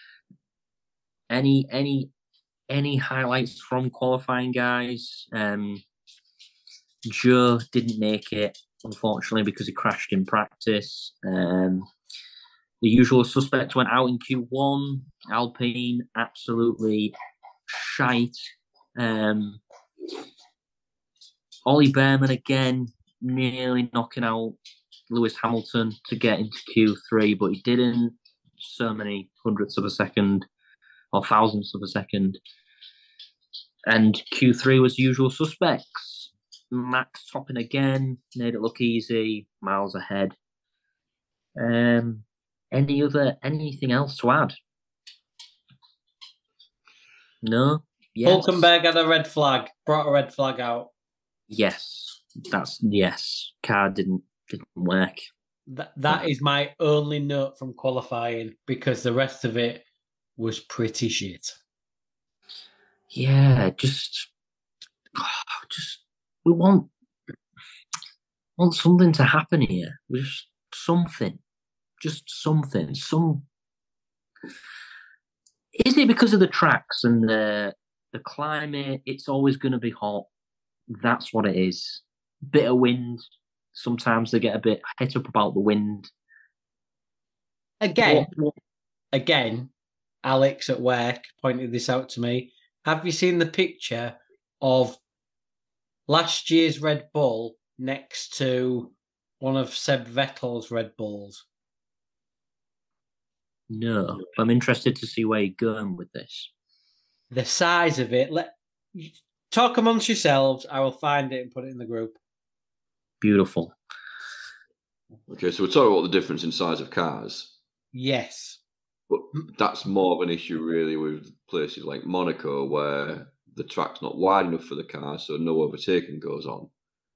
Any any any highlights from qualifying, guys? Um, Joe didn't make it, unfortunately, because he crashed in practice. Um, the usual suspects went out in Q one. Alpine, absolutely shite. Um, Ollie Behrman again, nearly knocking out Lewis Hamilton to get into Q three, but he didn't. So many hundredths of a second or thousandths of a second. And Q three was the usual suspects. Max topping again, made it look easy, miles ahead. Um, any other, anything else to add? No? Yes. Hulkenberg had a red flag, brought a red flag out. Yes. That's, yes. Car didn't, didn't work. That That is my only note from qualifying, because the rest of it was pretty shit. Yeah, just, oh, just, we want, want something to happen here. Just something. Just something. Some. Is it because of the tracks and the the climate? It's always going to be hot. That's what it is. Bit of wind. Sometimes they get a bit hit up about the wind. Again, What- what- again, Alex at work pointed this out to me. Have you seen the picture of last year's Red Bull next to one of Seb Vettel's Red Bulls? No, I'm interested to see where you're going with this. The size of it. Let talk amongst yourselves. I will find it and put it in the group. Beautiful. Okay, so we're talking about the difference in size of cars, Yes. but that's more of an issue really with places like Monaco, where the track's not wide enough for the car, so no overtaking goes on.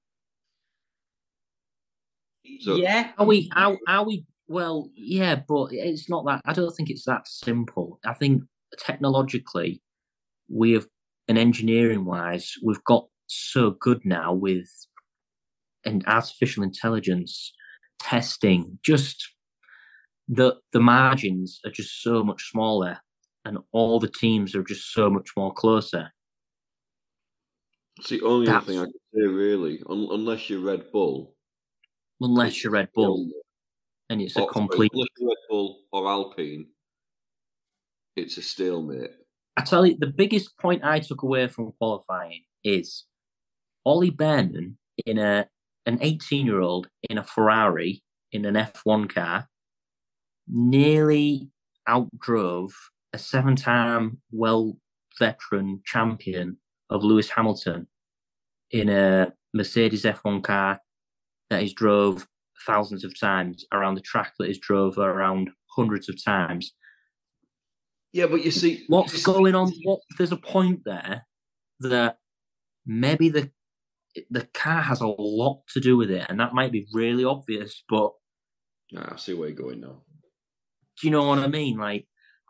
So yeah. Are we? Are, are we? Well, yeah, but it's not that. I don't think it's that simple. I think technologically, we have, and engineering-wise, we've got so good now with and artificial intelligence testing. Just the the margins are just so much smaller, and all the teams are just so much more closer. it's the only other That's- thing I can say really, un- unless you're Red Bull. Unless you're Red Bull, and it's a Or- sorry, complete. Unless you're Red Bull or Alpine, it's a stalemate. I tell you, the biggest point I took away from qualifying is Ollie Behrman in a an eighteen-year-old in a Ferrari in an F one car nearly outdrove a seven-time world veteran champion of Lewis Hamilton in a Mercedes F one car that he's drove thousands of times around the track that he's drove around hundreds of times. Yeah, but you see, What's going on? What there's a point there that maybe the the car has a lot to do with it, and that might be really obvious. But Ah, I see where you're going now. do you know what I mean? Like,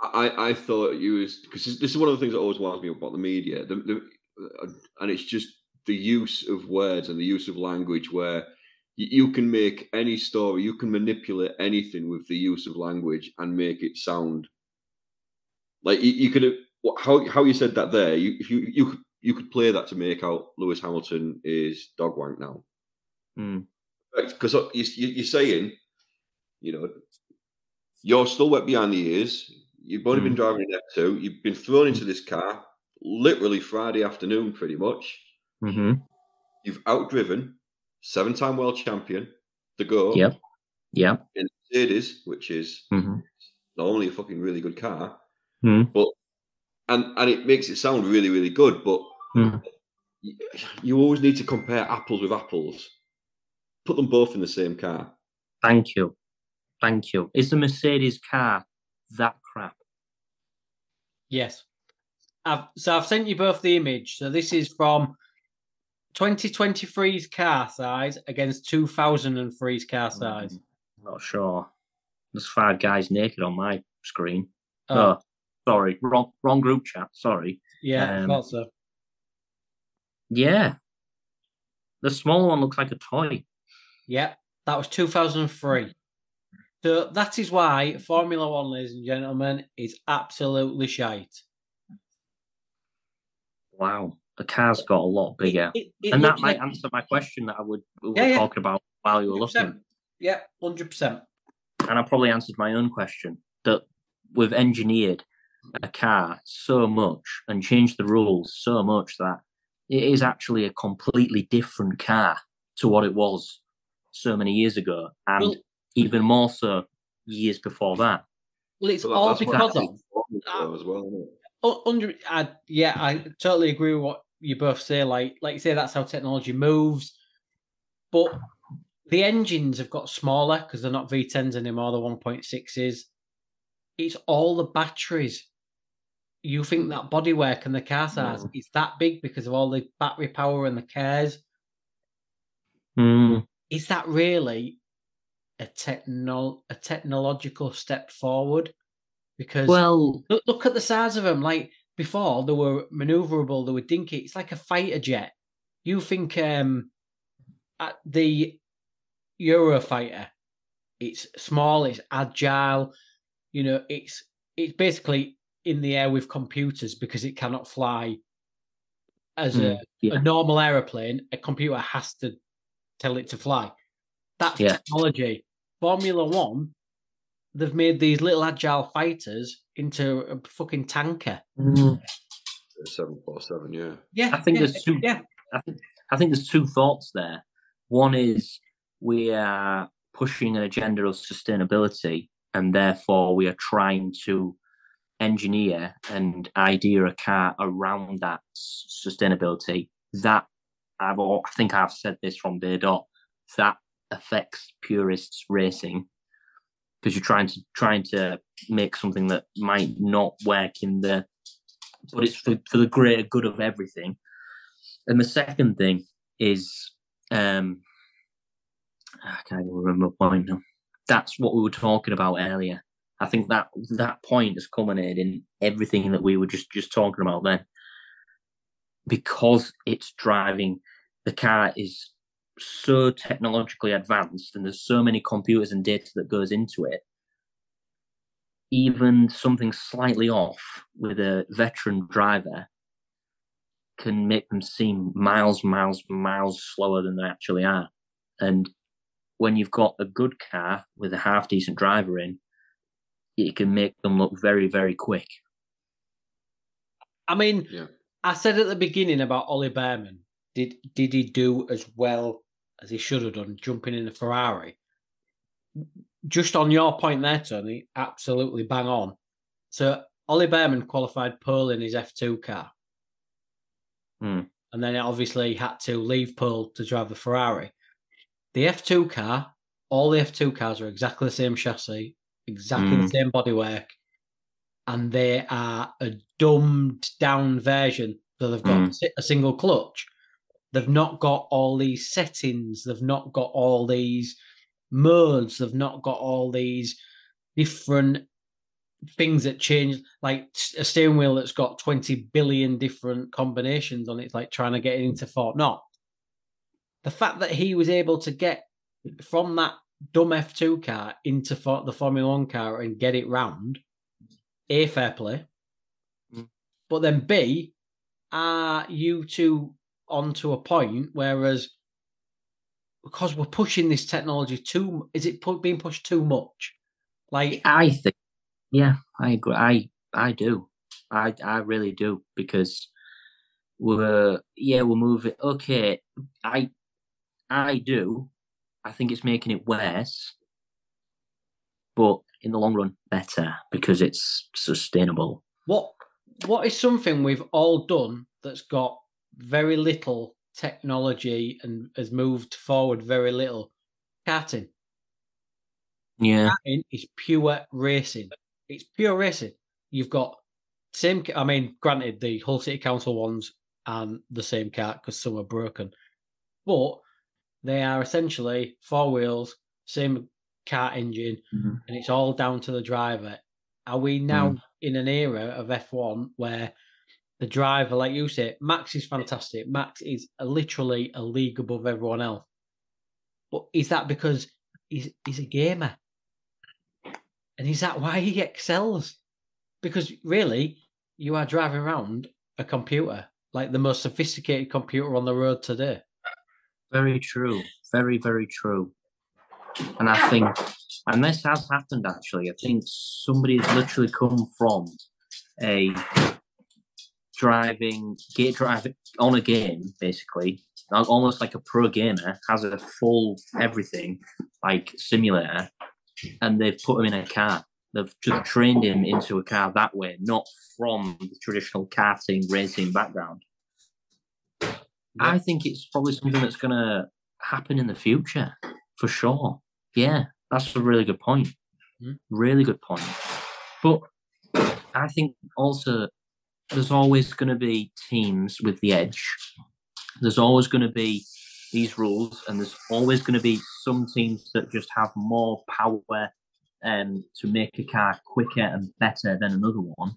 I, I thought you was because this, this is one of the things that always winds me up about the media, the, the, uh, and it's just the use of words and the use of language where you, you can make any story, you can manipulate anything with the use of language and make it sound like you, you could have how how you said that there. You if you you could you could play that to make out Lewis Hamilton is dog wank now, because Mm. you, you, you're saying, you know, you're still wet behind the ears. You've only Mm. been driving an F two. You've been thrown into this car literally Friday afternoon, pretty much. Mm-hmm. You've outdriven seven-time world champion, the GOAT, Yep. Yep. in Mercedes, which is Mm-hmm. normally a fucking really good car. Mm. But and and it makes it sound really, really good. But Mm. you, you always need to compare apples with apples. Put them both in the same car. Thank you. Thank you. Is the Mercedes car that crap? Yes. I've, so I've sent you both the image. So this is from twenty twenty-three's car size against two thousand three's car size. Mm, not sure. There's five guys naked on my screen. Oh, Oh, sorry. Wrong wrong group chat. Sorry. yeah, I um, thought so. Yeah. The smaller one looks like a toy. Yeah, that was two thousand three. So that is why Formula One, ladies and gentlemen, is absolutely shite. Wow. The car's got a lot bigger. It, it and that looks might like- answer my question that I would we were Yeah, yeah. talking about while you were one hundred percent. looking. Yeah, one hundred percent. And I probably answered my own question that we've engineered a car so much and changed the rules so much that it is actually a completely different car to what it was so many years ago, and Well- even more so years before that. Well, it's But that- all that's what because happens of... in Formula as well, isn't it? Oh, under, I, yeah, I totally agree with what you both say. Like, like you say, that's how technology moves. But the engines have got smaller because they're not V tens anymore. The one point sixes. It's all the batteries. You think that bodywork and the car size Mm. is that big because of all the battery power and the cars? Mm. Is that really a techno a technological step forward? Because Well, Look, look at the size of them. Like before, they were maneuverable. They were dinky. It's like a fighter jet. You think um, at the Eurofighter, it's small, it's agile. You know, it's it's basically in the air with computers because it cannot fly as mm, a, yeah. a normal aeroplane. A computer has to tell it to fly. That's Yeah. technology. Formula One, they've made these little agile fighters into a fucking tanker. Mm. seven forty-seven, yeah. Yeah, I think yeah, there's two. yeah. I think I think there's two thoughts there. One is we are pushing an agenda of sustainability, and therefore we are trying to engineer and idea a car around that s- sustainability. That I've all, I think I've said this from day dot. That affects purists racing because you're trying to trying to make something that might not work in the, but it's for, for the greater good of everything. And the second thing is, um, I can't even remember the point now. That's what we were talking about earlier. I think that that point has culminated in everything that we were just, just talking about then. Because it's driving, the car is so technologically advanced and there's so many computers and data that goes into it. Even something slightly off with a veteran driver can make them seem miles, miles, miles slower than they actually are. And when you've got a good car with a half decent driver in, it can make them look very, very quick. I mean, Yeah. I said at the beginning about Ollie Behrman. Did did he do as well as he should have done jumping in a Ferrari? Just on your point there, Tony, absolutely bang on. So Ollie Behrman qualified pole in his F two car. Hmm. And then obviously had to leave pole to drive the Ferrari. The F two car, all the F two cars are exactly the same chassis, exactly the Mm. same bodywork, and they are a dumbed down version. So they've got Mm. a single clutch. They've not got all these settings. They've not got all these modes. They've not got all these different things that change, like a steering wheel that's got twenty billion different combinations on it, it's like trying to get it into Fort Knox. The fact that he was able to get from that dumb F two car into for, the Formula One car and get it round, A, fair play. Mm. But then B, are you two onto a point, whereas because we're pushing this technology too, is it pu- being pushed too much? Like I think, yeah, I agree. I I do. I I really do, because we're yeah we're moving. Okay, I I do. I think it's making it worse, but in the long run, better, because it's sustainable. What What is something we've all done that's got very little technology and has moved forward very little? Karting. Yeah. Karting is pure racing. It's pure racing. You've got same. I mean, granted, the Hull City Council ones aren't the same car because some are broken, but they are essentially four wheels, same car engine, mm-hmm. and it's all down to the driver. Are we now mm. in an era of F one where the driver, like you say, Max is fantastic. Max is a, literally a league above everyone else. But is that because he's he's a gamer? And is that why he excels? Because really, you are driving around a computer, like the most sophisticated computer on the road today. Very true. Very, very true. And I think, and this has happened actually, I think somebody's literally come from a driving, gate driving on a game, basically, almost like a pro gamer, has a full everything, like simulator, and they've put him in a car. They've just trained him into a car that way, not from the traditional karting racing background. Yeah. I think it's probably something that's going to happen in the future, for sure. Yeah, that's a really good point. Mm-hmm. Really good point. But I think also there's always going to be teams with the edge. There's always going to be these rules, and there's always going to be some teams that just have more power um, to make a car quicker and better than another one.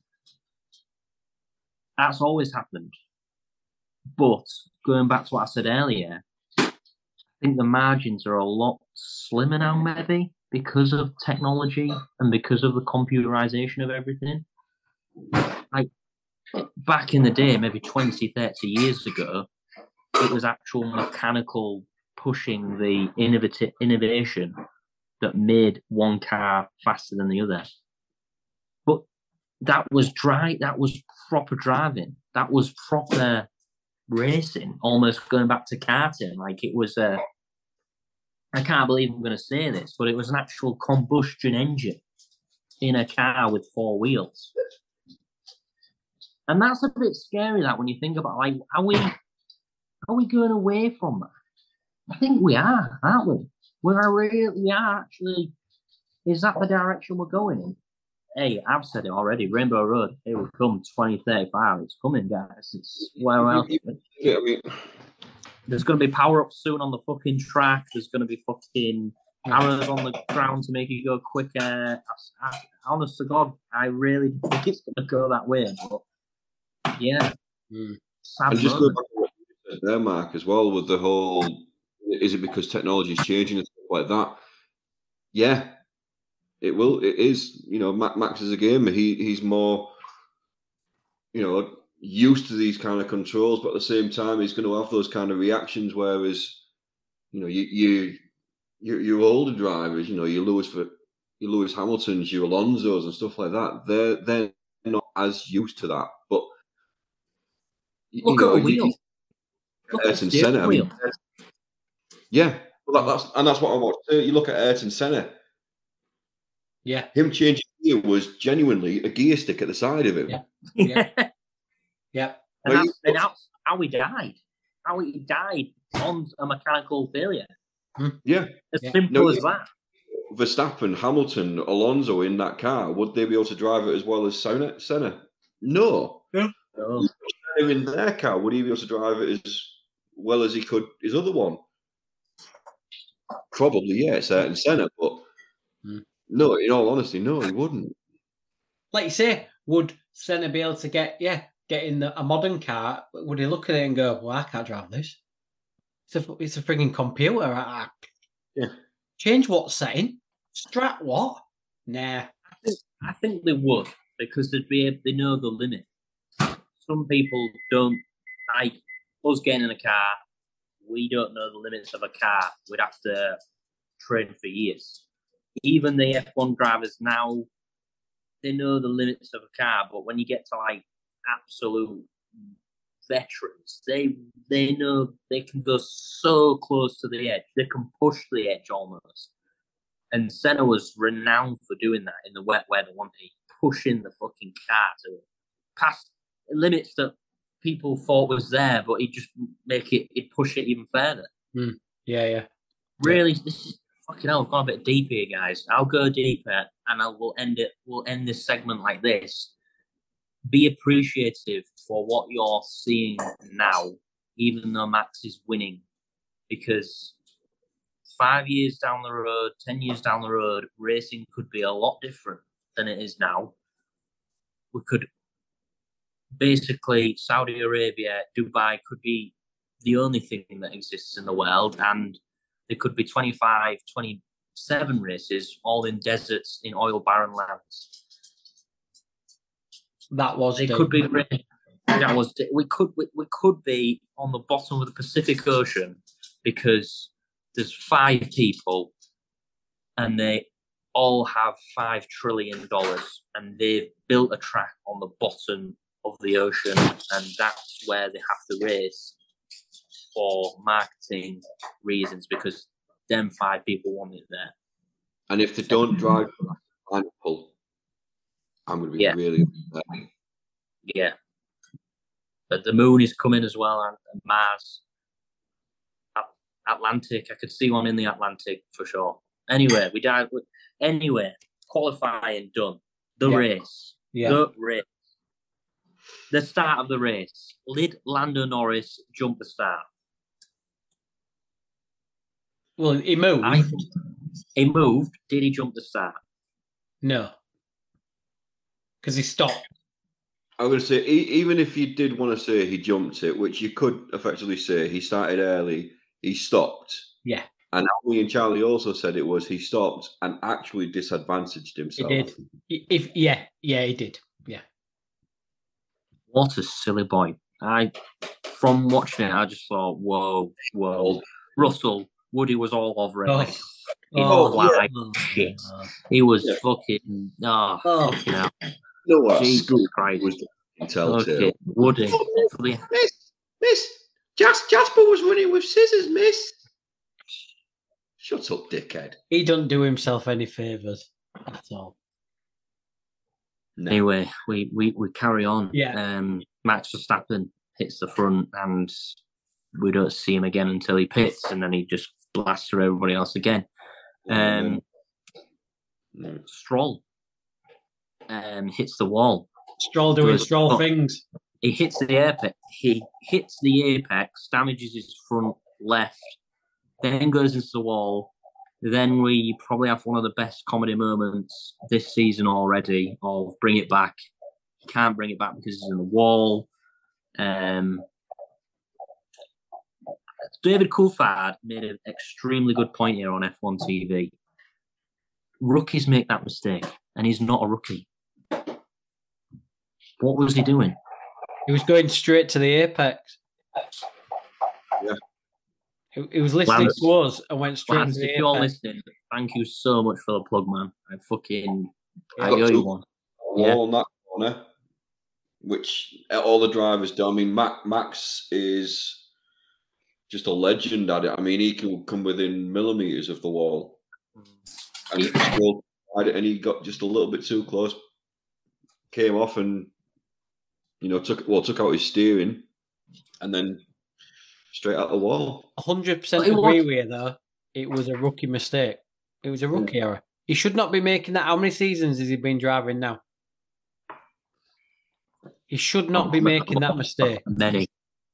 That's always happened. But going back to what I said earlier, I think the margins are a lot slimmer now, maybe, because of technology and because of the computerization of everything. Like, back in the day, maybe twenty, thirty years ago, it was actual mechanical pushing the innovative innovation that made one car faster than the other. But that was dry, that was proper driving. That was proper racing, almost going back to karting. Like, it was a, I can't believe I'm going to say this, but it was an actual combustion engine in a car with four wheels. And that's a bit scary, that, when you think about, like, are we, are we going away from that? I think we are, aren't we? We're really, we are actually, is that the direction we're going in? Hey, I've said it already, Rainbow Road, it will come twenty thirty-five, it's coming, guys. It's where else? Yeah, I mean, there's going to be power-ups soon on the fucking track, there's going to be fucking arrows on the ground to make it go quicker. I, I, honest to God, I really think it's going to go that way, but yeah. Mm. And just go back to what you said there, Mark, as well, with the whole, is it because technology is changing and stuff like that? Yeah, it will. It is. You know, Max is a gamer. He he's more, you know, used to these kind of controls, but at the same time, he's going to have those kind of reactions. Whereas, you know, you you you your older drivers, you know, your Lewis for your Lewis Hamiltons, your Alonsos, and stuff like that. They're they're not as used to that, but. Look you know, at the wheel. Look Ayrton Senna. I mean, yeah, well, that, that's and that's what I want to say. You look at Ayrton Senna. Yeah, him changing gear was genuinely a gear stick at the side of him. Yeah, yeah, yeah. And, that's, and that's how he died. How he died on a mechanical failure. Yeah, as yeah. simple no, as that. Verstappen, Hamilton, Alonso in that car, would they be able to drive it as well as Senna? Senna? No. Yeah. No. In their car, would he be able to drive it as well as he could his other one? Probably, yeah, it's Ayrton Senna, but mm. no, in all honesty, no, he wouldn't. like you say, would Senna be able to get, yeah, get in the, a modern car? Would he look at it and go, well, I can't drive this? It's a, it's a frigging computer. I, I, Yeah. Change what setting? Strat what? Nah. I think, I think they would, because they'd be, they know the limit. Some people don't, like us getting in a car, we don't know the limits of a car. We'd have to train for years. Even the F one drivers now, they know the limits of a car, but when you get to like absolute veterans, they they know they can go so close to the edge. They can push the edge almost. And Senna was renowned for doing that in the wet weather, wasn't he? Pushing the fucking car to past limits that people thought was there, but he'd just make it, he'd push it even further. Mm. Yeah, yeah. Really, yeah. This is fucking hell. I've gone a bit deep here, guys. I'll go deeper, and I will end it. We'll end this segment like this. Be appreciative for what you're seeing now, even though Max is winning, because five years down the road, ten years down the road, racing could be a lot different than it is now. We could basically, Saudi Arabia, Dubai could be the only thing that exists in the world, and there could be twenty-five, twenty-seven races, all in deserts, in oil barren lands. That was it deep. could be that was we could we, we could be on the bottom of the Pacific Ocean because there's five people and they all have five trillion dollars and they've built a track on the bottom of the ocean, and that's where they have to race for marketing reasons because them five people want it there. And if they don't drive pineapple, I'm going to be yeah. really upset. Yeah. But the moon is coming as well, and, and Mars. At- Atlantic, I could see one in the Atlantic for sure. Anyway, we died. Anyway, qualifying done. The yeah. race. Yeah. The race. The start of the race. Did Lando Norris jump the start? Well, he moved. I, he moved. Did he jump the start? No. Because he stopped. I'm going to say, e- even if you did want to say he jumped it, which you could effectively say, he started early, he stopped. Yeah. And Ali and Charlie also said it was he stopped and actually disadvantaged himself. He did. If yeah, yeah, he did. Yeah. What a silly boy. I, from watching it, I just thought, whoa, whoa. Russell, Woody was all over it. Oh. Like, he Oh, was yeah. like shit. He was yeah. fucking, oh, oh. fucking hell. You know what? Jesus Christ. Was telltale. Okay. Woody. Oh, miss, miss, Jas- Jasper was running with scissors, miss. Shut up, dickhead. He doesn't do himself any favours at all. No. Anyway, we, we, we carry on. Yeah. Um, Max Verstappen hits the front and we don't see him again until he pits, and then he just blasts through everybody else again. Um, no. Stroll um, hits the wall. Stroll doing Goes, Stroll oh, things. He hits the apex. He hits the apex, damages his front left, then goes into the wall. Then we probably have one of the best comedy moments this season already of bring it back. He can't bring it back because he's in the wall. Um, David Coulthard made an extremely good point here on F one T V. Rookies make that mistake, and he's not a rookie. What was he doing? He was going straight to the apex. Yeah. He, he was listening Lance, to us and went straight Lance, to the if apex. you're listening, thank you so much for the plug, man. I fucking I I owe got you two one. all Yeah. on that corner, which all the drivers do. I mean, Mac, Max is just a legend at it. I mean, he can come within millimeters of the wall, and he still tried it, and he got just a little bit too close, came off, and you know took well took out his steering, and then straight out the wall. one hundred percent But it agree was- with you, though. It was a rookie mistake. It was a rookie error. He should not be making that. How many seasons has he been driving now? He should not be making that mistake. Many.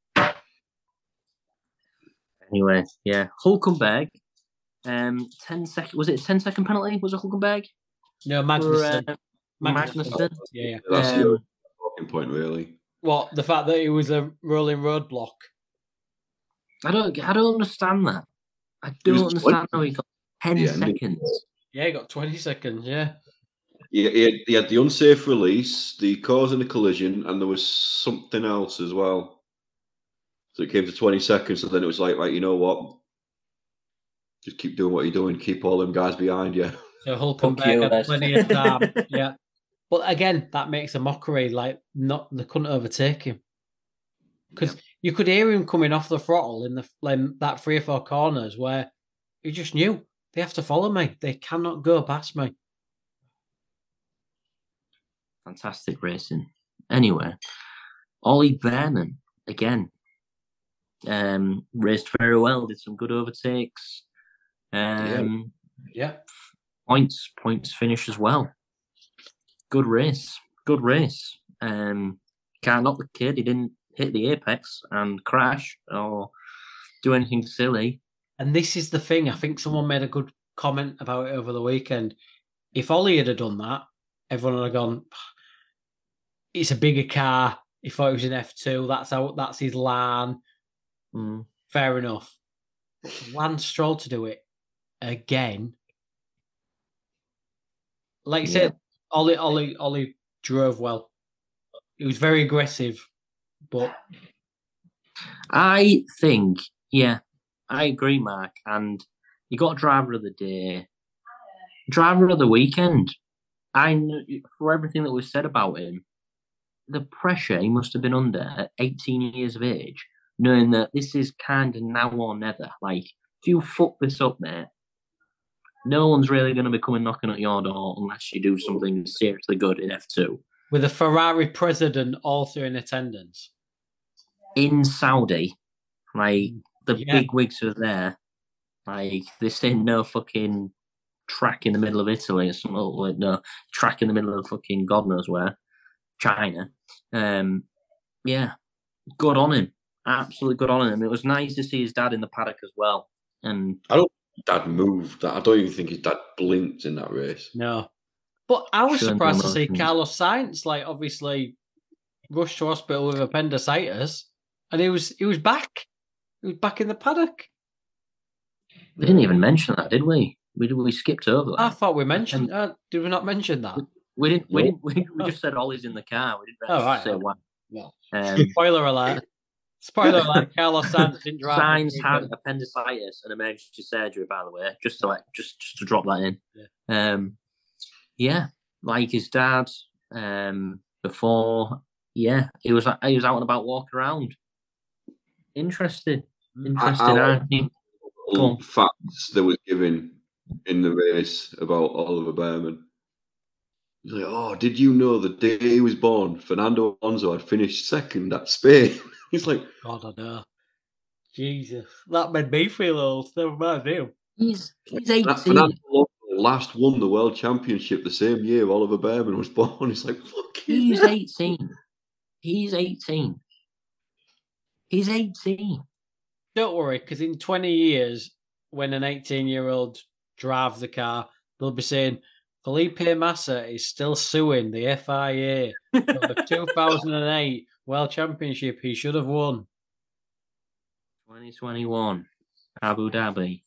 Anyway, yeah, Hulkenberg. Um, ten second was it a ten second penalty? Was it Hulkenberg? No, For, Magnussen. uh, Magnussen. Yeah, yeah. That's Um, the talking point, really. What, the fact that it was a rolling roadblock? I don't, I don't understand that. I It was don't understand how he got ten Yeah, and- seconds. Yeah, he got twenty seconds, yeah. Yeah, he had, he had the unsafe release, the causing a collision, and there was something else as well. So it came to twenty seconds, so then it was like, right, you know what? Just keep doing what you're doing. Keep all them guys behind you. So Fuck Hulkenberg you, had Les. plenty of time. Yeah. But again, that makes a mockery, like not they couldn't overtake him. Because you could hear him coming off the throttle in the like, that three or four corners where he just knew they have to follow me. They cannot go past me. Fantastic racing. Anyway, Ollie Behrman again um, raced very well. Did some good overtakes. Um, Yeah. Points, points finish as well. Good race. Good race. Um, can't knock the kid. He didn't hit the apex and crash or do anything silly. And this is the thing. I think someone made a good comment about it over the weekend. If Ollie had done that, everyone would have gone, it's a bigger car. He thought it was an F two. That's how. That's his lane. Mm. Fair enough. But for Lance Stroll to do it again, like you Yeah. said, Ollie, Ollie, Ollie drove well. He was very aggressive, but I think, yeah, I agree, Mark. And you got driver of the day, driver of the weekend. I kn- for everything that was said about him, the pressure he must have been under at eighteen years of age, knowing that this is kind of now or never. Like, if you fuck this up, mate, no one's really going to be coming knocking at your door unless you do something seriously good in F two. with a Ferrari president also in attendance. In Saudi, like, the Yeah. big wigs are there. Like, this ain't no fucking track in the middle of Italy or something. Like, no, track in the middle of fucking God knows where. China. Um, yeah, good on him. Absolutely good on him. It was nice to see his dad in the paddock as well. And I don't think Dad moved. I don't even think his dad blinked in that race. No. But I was Showing the surprised to see emotions. Carlos Sainz, like, obviously rushed to hospital with appendicitis, and he was he was back. He was back in the paddock. we didn't even mention that, did we? We we skipped over I that. thought we mentioned. Uh, did we not mention that? We didn't. We No. didn't. We, we just said Ollie's in the car. We didn't Oh, actually right. say what. No. Um, Spoiler alert. Spoiler alert. Carlos Sainz didn't drive. Signs this had weekend. appendicitis and emergency surgery, by the way, just to like just just to drop that in. Yeah, um, yeah, like his dad. Um, before, yeah, he was he was out and about walking around. Interesting, interesting. I- I I, like- think- Go Little on. facts that was given in the race about Oliver Behrman. He's like, oh, did you know the day he was born, Fernando Alonso had finished second at Spain? He's like, God, I know. Jesus, that made me feel old. Never mind him. he's he's "That eighteen. Fernando Alonso last won the world championship the same year Oliver Behrman was born. He's like, fucking He's hell." eighteen. He's eighteen. He's eighteen. Don't worry, because in twenty years, when an eighteen-year-old drives the car, they'll be saying, Felipe Massa is still suing the F I A for the two thousand eight World Championship he should have won. twenty twenty-one, Abu Dhabi.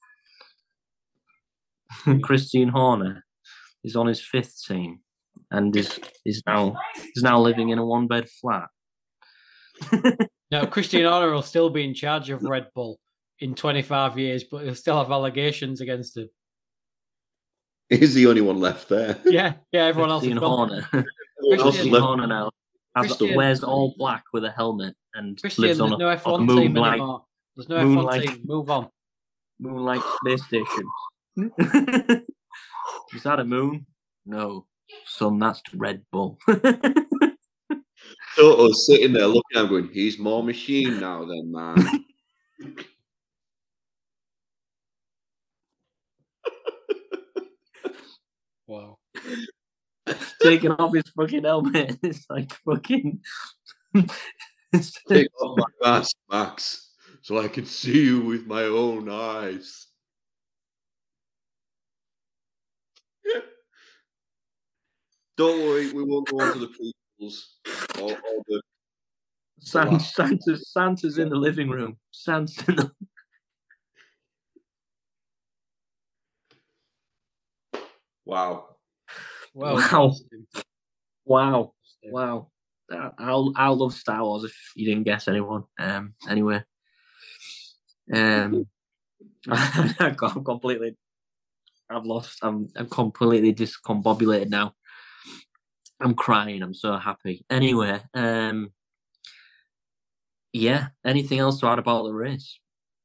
Christian Horner is on his fifth team and is is now is now living in a one bed flat. Now, Christian Horner will still be in charge of Red Bull in twenty-five years, but he'll still have allegations against him. He's the only one left there. Yeah, yeah, everyone else is Christian gone. Horner. Everyone else is Christian left. Horner now has, Christian- wears all black with a helmet and Christian, lives there's on a, no F on a one team moonlight, anymore. There's no F one Moonlight. team. Move on. moonlight space station. Is that a moon? No. Son, that's Red Bull. Toto's sitting there looking at him going, he's more machine now then, man. Wow. Taking off his fucking helmet. It's like fucking. Take off my mask, Max, so I can see you with my own eyes. Don't worry, we won't go on to the prequels or, or the. Santa, last- Santa's, Santa's in the living room. Santa's in the. Wow. Well, Wow. Wow. Wow. Uh, I'll I'll love Star Wars if you didn't guess anyone. Um. Anyway. Um. I've got- I'm completely. I've lost. I'm. I'm completely discombobulated now. I'm crying. I'm so happy. Anyway. Um. Yeah. Anything else to add about the race?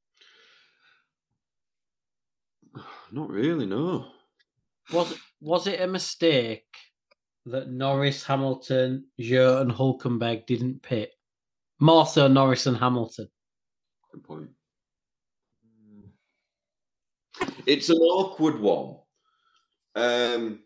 Not really, no. Was was it a mistake that Norris, Hamilton, Zhou, and Hulkenberg didn't pit? More so Norris and Hamilton. Good point. It's an awkward one. Um,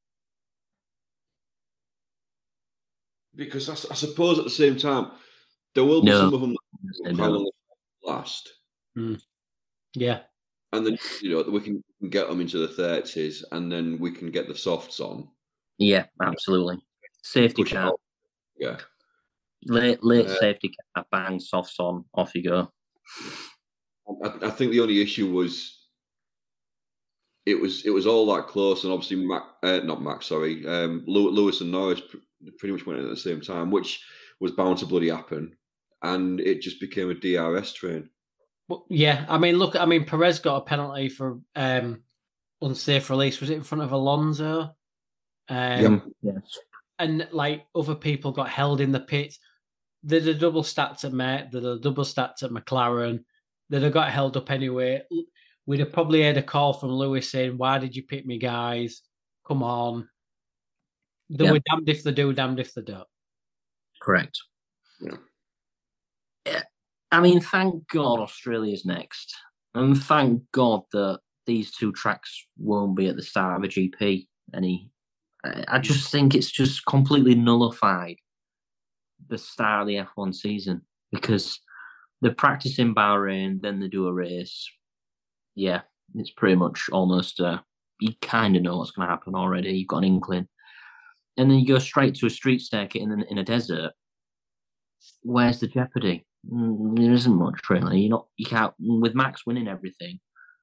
because I, I suppose at the same time, there will be No. some of them I that how know. long they last. Yeah. And then, you know, we can get them into the thirties and then we can get the softs on. Yeah, absolutely. Safety Push it car. out. Yeah. Late, late Uh, safety car, bang, softs on, off you go. I, I think the only issue was it was it was all that close, and obviously Mac, uh, not Max, sorry, um, Lewis and Norris pretty much went in at the same time, which was bound to bloody happen, and it just became a D R S train. Well, yeah, I mean, look, I mean, Perez got a penalty for um, unsafe release. Was it in front of Alonso? Um, Yeah. Yes. And like other people got held in the pit. They'd have double stacked at Met, they'd have double stacked at McLaren, they'd have got held up anyway. We'd have probably had a call from Lewis saying, "Why did you pick me, guys? Come on." They Yeah. were damned if they do, damned if they don't. Correct. Yeah. Yeah. I mean, thank God Australia's next. And thank God that these two tracks won't be at the start of a G P. Any, I I just think it's just completely nullified the start of the F one season because they're practicing Bahrain, then they do a race. Yeah, it's pretty much almost, uh, you kind of know what's going to happen already. You've got an inkling. And then you go straight to a street circuit in, in a desert. Where's the jeopardy? Mm, there isn't much, really. You're not, you can't, with Max winning everything.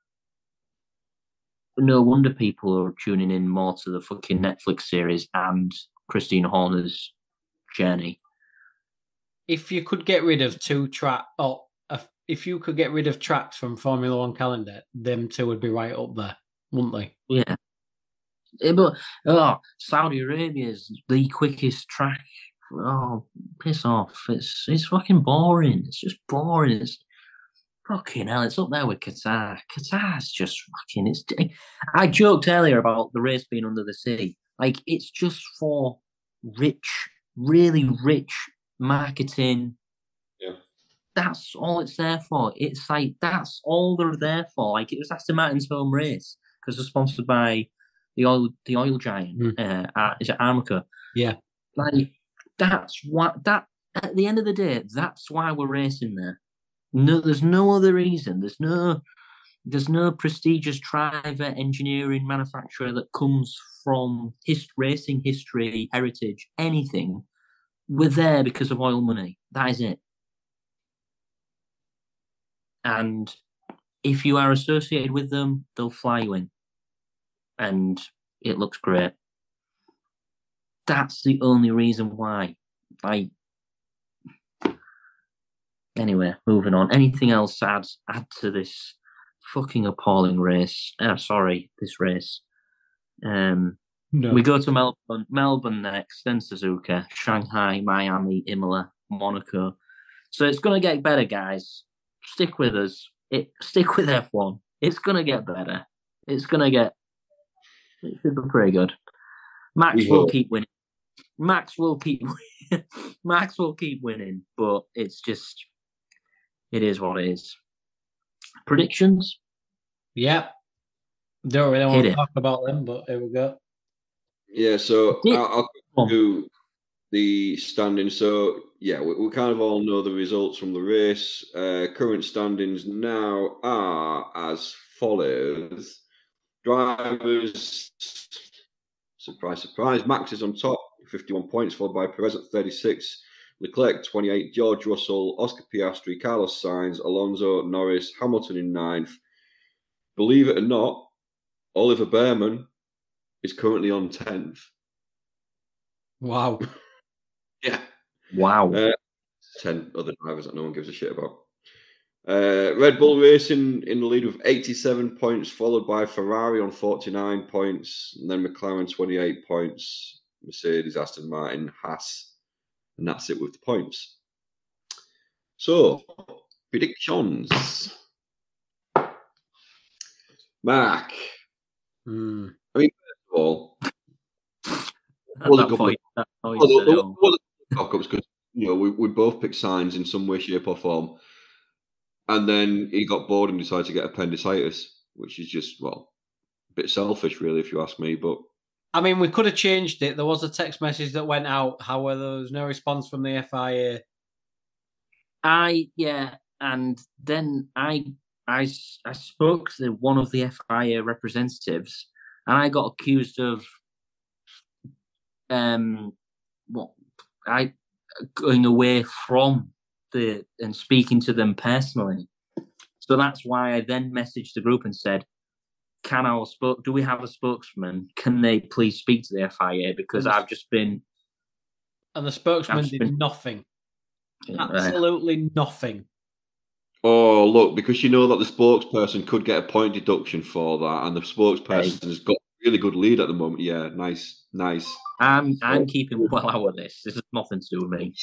No wonder people are tuning in more to the fucking Netflix series and Christine Horner's journey. If you could get rid of two track, or if you could get rid of tracks from Formula One calendar, them two would be right up there, wouldn't they? Yeah. Yeah, but oh, Saudi Arabia is the quickest track. Oh, piss off! It's it's fucking boring. It's just boring. It's fucking hell. It's up there with Qatar. Qatar's just fucking. It's. I joked earlier about the race being under the sea. Like it's just for rich, really rich marketing. Yeah. That's all it's there for. It's like that's all they're there for. Like it was Aston Martin's home race because they're sponsored by the oil, the oil giant. Mm. Uh, is it Aramco? Yeah. Like that's what that. At the end of the day, that's why we're racing there. No, there's no other reason. There's no, there's no prestigious private engineering manufacturer that comes from his racing history, heritage, anything. We're there because of oil money. That is it. And if you are associated with them, they'll fly you in. And it looks great. That's the only reason why. I. Anyway, moving on. Anything else to add, add to this fucking appalling race? Oh, sorry, this race. Um, no. We go to Melbourne, Melbourne next, then Suzuka, Shanghai, Miami, Imola, Monaco. So it's going to get better, guys. Stick with us. It stick with F one. It's going to get better. It's going to get. It should be pretty good. Max yeah. will keep winning. Max will keep. Max will keep winning, but it's just. It is what it is. Predictions? Yep. Don't really want to talk about them, but here we go. Yeah, so I'll, I'll do the standings. So, yeah, we, we kind of all know the results from the race. Uh, current standings now are as follows. Drivers, Surprise, surprise. Max is on top, fifty-one points, followed by Perez at thirty-six. Leclerc, twenty-eight. George Russell, Oscar Piastri, Carlos Sainz, Alonso, Norris, Hamilton in ninth. Believe it or not, Oliver Behrman is currently on tenth. Wow. Yeah. Wow. Uh, ten other drivers that no one gives a shit about. Uh, Red Bull Racing in the lead with eighty-seven points, followed by Ferrari on forty-nine points, and then McLaren twenty-eight points, Mercedes, Aston Martin, Haas, and that's it with the points. So, predictions. Mark. Hmm. I mean, first of all, At was a that couple point, of- that point, well, said there it all. was a couple of cock-ups because you know we, we both picked signs in some way, shape, or form, and then he got bored and decided to get appendicitis, which is just well, a bit selfish, really, if you ask me. But I mean, we could have changed it. There was a text message that went out. However, there was no response from the F I A. I yeah, and then I I s- I spoke to one of the F I A representatives, and I got accused of um what I going away from the and speaking to them personally. So that's why I then messaged the group and said, "Can our spoke? Do we have a spokesman? Can they please speak to the F I A because Yes. I've just been And the spokesman I've did been- nothing. uh, Absolutely nothing. oh look, because you know that the spokesperson could get a point deduction for that, and the spokesperson has got a really good lead at the moment. Yeah, nice, nice. I'm I'm keeping well out of this. This has nothing to do with me."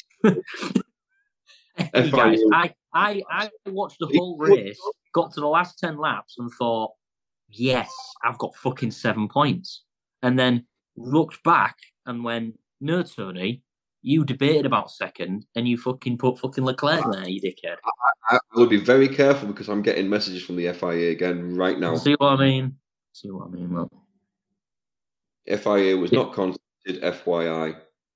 Hey F I A. guys, I, I I watched the whole race, got to the last ten laps, and thought, "Yes, I've got fucking seven points." And then looked back and went, "No, Tony, you debated about second, and you fucking put fucking Leclerc there, you dickhead." I, I would be very careful because I'm getting messages from the F I A again right now. See what I mean? See what I mean? Well, F I A was not contacted. F Y I.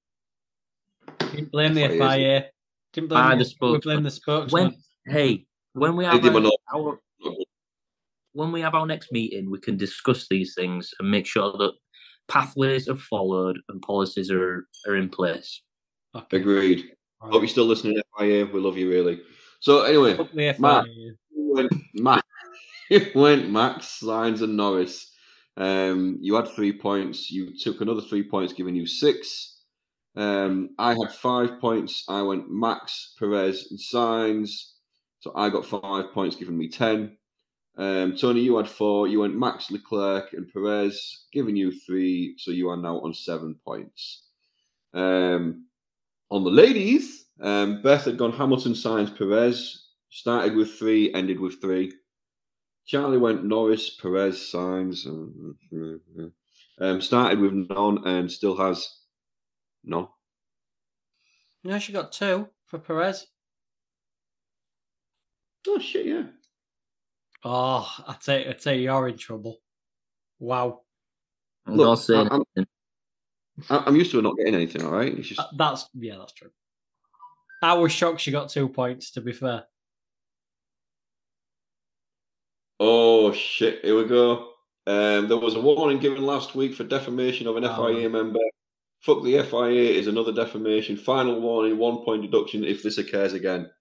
Didn't blame the F I A F I A. Didn't blame Ah, the, the we blame spokesman. the spokesman. when hey, when we They have did our, not- our when we have our next meeting, we can discuss these things and make sure that pathways are followed and policies are, are in place. Okay. Agreed. All Hope right. you're still listening, F I A. We love you, really. So, anyway, Fuck the F I A. Matt. you went Max, you went Max, Sainz, and Norris. Um, you had three points. You took another three points, giving you six. Um, I had five points. I went Max, Perez, and Sainz. So I got five points, giving me ten. Um, Tony, you had four. You went Max, Leclerc, and Perez, giving you three. So you are now on seven points. Um, on the ladies, um, Beth had gone Hamilton, Sainz, Perez. Started with three, ended with three. Charlie went Norris, Perez, Sainz. Um, started with none and still has none. No, she got two for Perez. Oh shit! Yeah. Oh, I tell you, I tell you, you're in trouble. Wow. I'm Look, not saying I'm- anything. I- I'm used to her not getting anything. All right. It's just Uh, That's yeah, that's true. I was shocked she got two points. To be fair, oh shit! Here we go. Um, there was a warning given last week for defamation of an Oh. F I A member. Fuck the F I A is another defamation. Final warning: one point deduction if this occurs again.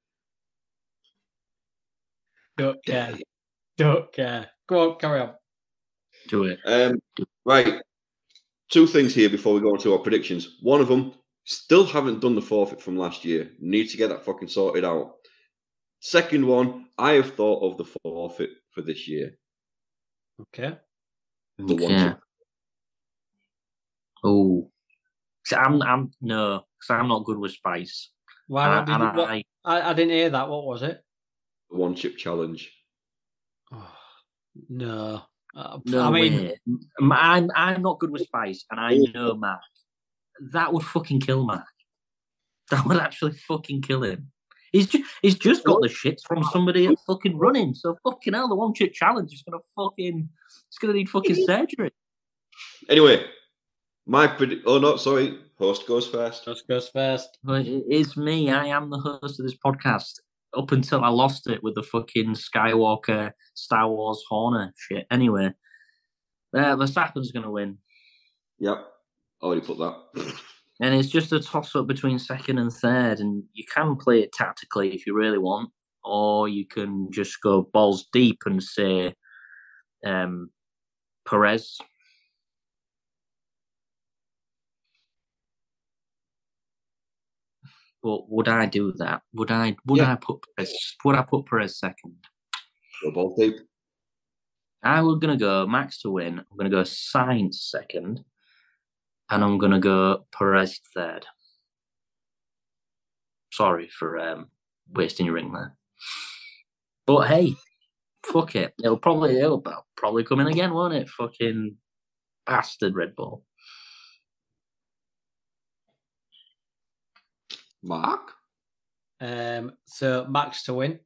don't care. Don't care. Go on, carry on. Do it. Um, right. Two things here before we go on to our predictions. One of them, still haven't done the forfeit from last year. Need to get that fucking sorted out. Second one, I have thought of the forfeit for this year. Okay. The one Okay. chip. Oh, I'm I'm no, because I'm not good with spice. Why? And What did I- you, and what, I- I, I didn't hear that. What was it? The one chip challenge. Oh, no. Uh, No I mean, way. M- I'm I'm not good with spice, and I know Mac. That would fucking kill Mac. That would actually fucking kill him. He's just he's just got the shits from somebody at fucking running. So fucking hell, the one chip challenge is gonna fucking it's gonna need fucking surgery. Anyway, my predict. Oh no, sorry. Host goes first. just goes first. But it- it's me. I am the host of this podcast. Up until I lost it with the fucking Skywalker Star Wars Horner shit. Anyway, uh, Verstappen's gonna win. Yep. Already put that. And it's just a toss-up between second and third, and you can play it tactically if you really want, or you can just go balls deep and say um, Perez. But would I do that? Would I? Would Yeah. I put Perez? Would I put Perez second? Go balls deep. I was gonna go Max to win. I'm gonna go Sainz second, and I'm gonna go Perez third. Sorry for um, wasting your ring there, but hey, fuck it. It'll probably it'll probably come in again, won't it? Fucking bastard Red Bull. Mark? Um, so Max to win.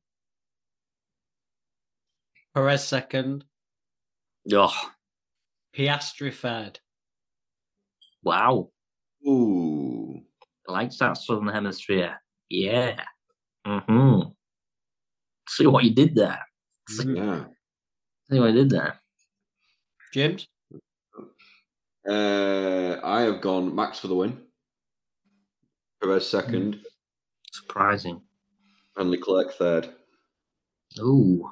Perez second. Oh, Piastri third. wow. Ooh. Likes that Southern Hemisphere. Yeah. Mm-hmm. See what you did there. Yeah. See what you did there. James? Uh, I have gone Max for the win. Perez second. Surprising. And Leclerc third. Ooh.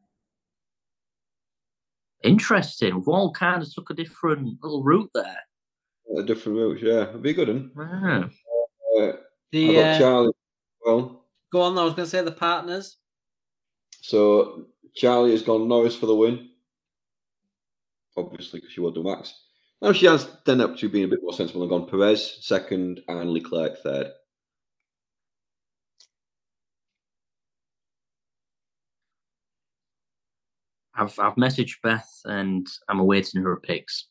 Interesting. We've all kind of took a different little route there. A different route, yeah. It'd be a good one. Yeah. Uh, The, I got uh, Charlie. Well, go on, I was going to say the partners. so Charlie has gone Norris for the win. Obviously, because she won't do Max. Now she has done up to being a bit more sensible and gone Perez second and Leclerc third. I've I've messaged Beth and I'm awaiting her picks.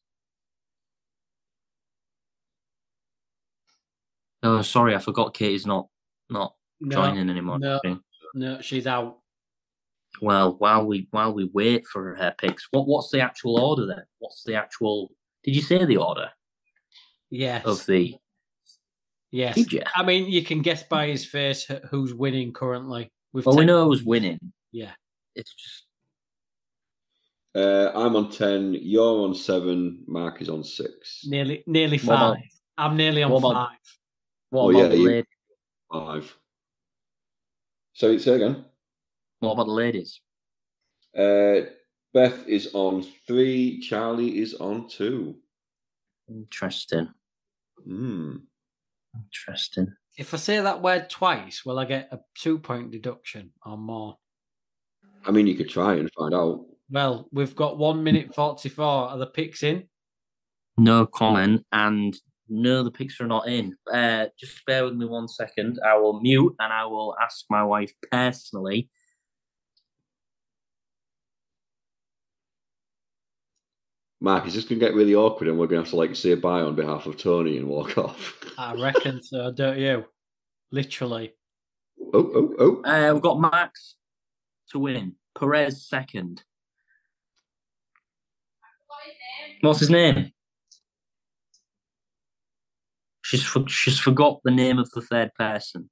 Oh, sorry, I forgot Katie's not not No, joining anymore. no, no, she's out. Well, while we while we wait for her picks, what what's the actual order then? What's the actual? Did you say the order Yes. of the? Yes. Did you? I mean, you can guess by his face who's winning currently. We've Well, we ten- know who's winning. Yeah. It's just Uh, I'm on ten. You're on seven. Mark is on six. Nearly, nearly What about- five. I'm nearly on what about- five. what Oh, about yeah, the you- ladies? Five. So say again. What about the ladies? Uh, Beth is on three. Charlie is on two. Interesting. Hmm. Interesting. If I say that word twice, will I get a two-point deduction or more? I mean, you could try and find out. Well, we've got one minute forty-four. Are the picks in? No comment, and no, the picks are not in. Uh, just bear with me one second. I will mute and I will ask my wife personally. Mark, it's just going to get really awkward and we're going to have to like say bye on behalf of Tony and walk off. I reckon so, don't you? Literally. Oh, oh, oh. Uh, we've got Max to win. Perez second. What's his name? She's for, she's forgot the name of the third person.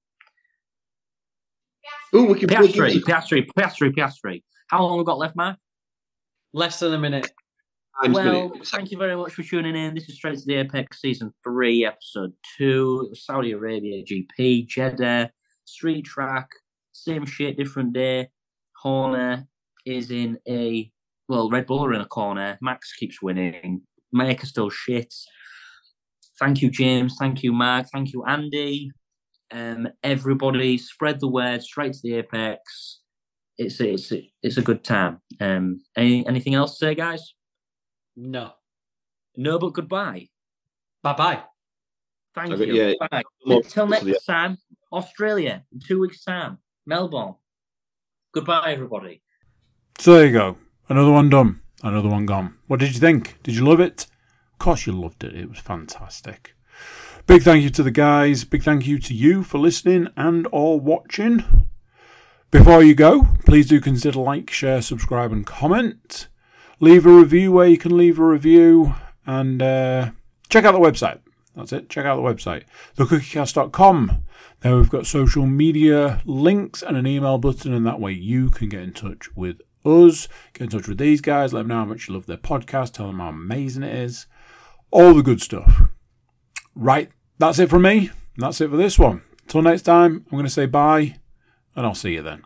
Oh, we can plug Piastri, into- Piastri, Piastri, Piastri. How long have we got left, Mark? Less than a minute. Times Well, minute. thank you very much for tuning in. This is Straight to the Apex Season three, Episode two. It was Saudi Arabia G P, Jeddah, street track, same shit, different day. Horner is in a, well, Red Bull are in a corner. Max keeps winning. Maker still shit. Thank you, James. Thank you, Mark. Thank you, Andy. Um, everybody, spread the word. Straight to the Apex. It's a, it's a, it's a good time. Um, any, anything else to say, guys? No. No, but goodbye. Bye-bye. Thank Okay, you. yeah. Bye. More Until to next the- time, Australia, in two weeks' time, Melbourne. Goodbye, everybody. So there you go. Another one done. Another one gone. What did you think? Did you love it? Of course you loved it. It was fantastic. Big thank you to the guys. Big thank you to you for listening and or watching. Before you go, please do consider like, share, subscribe and comment. Leave a review where you can leave a review. And uh, check out the website. That's it. Check out the website. the cookie cast dot com. There we've got social media links and an email button, and that way you can get in touch with us. Get in touch with these guys. Let them know how much you love their podcast. Tell them how amazing it is. All the good stuff. Right, that's it from me. That's it for this one. Till next time, I'm going to say bye, and I'll see you then.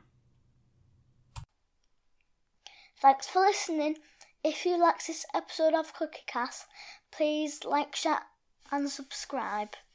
Thanks for listening. If you like this episode of CookieCast, please like, share and subscribe.